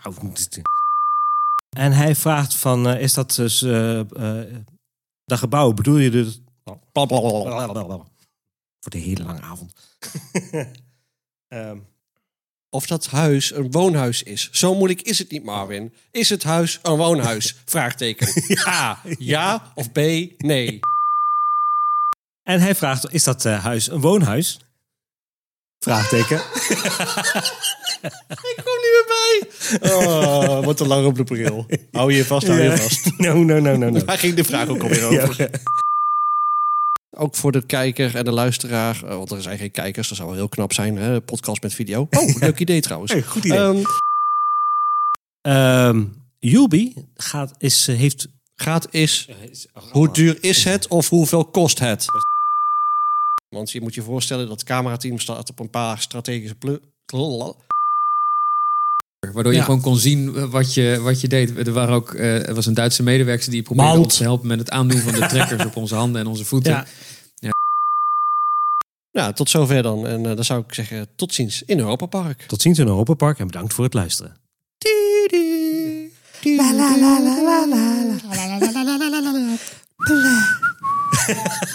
Speaker 2: En hij vraagt van, is dat dus... dat gebouw, bedoel je dus... Voor de hele lange avond.
Speaker 1: Of dat huis een woonhuis is. Zo moeilijk is het niet, Marvin. Is het huis een woonhuis? Vraagteken. A, ja of B, nee.
Speaker 2: En hij vraagt, is dat huis een woonhuis? Vraagteken.
Speaker 1: Ik kom niet meer bij. Oh, wat een lange bril. Hou je vast, hou je vast.
Speaker 2: No.
Speaker 1: Waar ging de vraag ook alweer over? Ook voor de kijker en de luisteraar. Want er zijn geen kijkers, dat zou wel heel knap zijn. Hè? Podcast met video. Oh, leuk idee trouwens.
Speaker 2: Hey, goed idee. Julby heeft...
Speaker 1: Hoe duur is het of hoeveel kost het? Want je moet je voorstellen dat het camerateam staat op een paar strategische
Speaker 3: Waardoor je gewoon kon zien wat je deed. Er was een Duitse medewerker die probeerde ons te helpen met het aandoen van de trekkers op onze handen en onze voeten.
Speaker 1: Ja, tot zover dan. En dan zou ik zeggen, tot ziens in Europa Park.
Speaker 2: Tot ziens in Europa Park en bedankt voor het luisteren.
Speaker 1: La la la la la la la la la la la la la.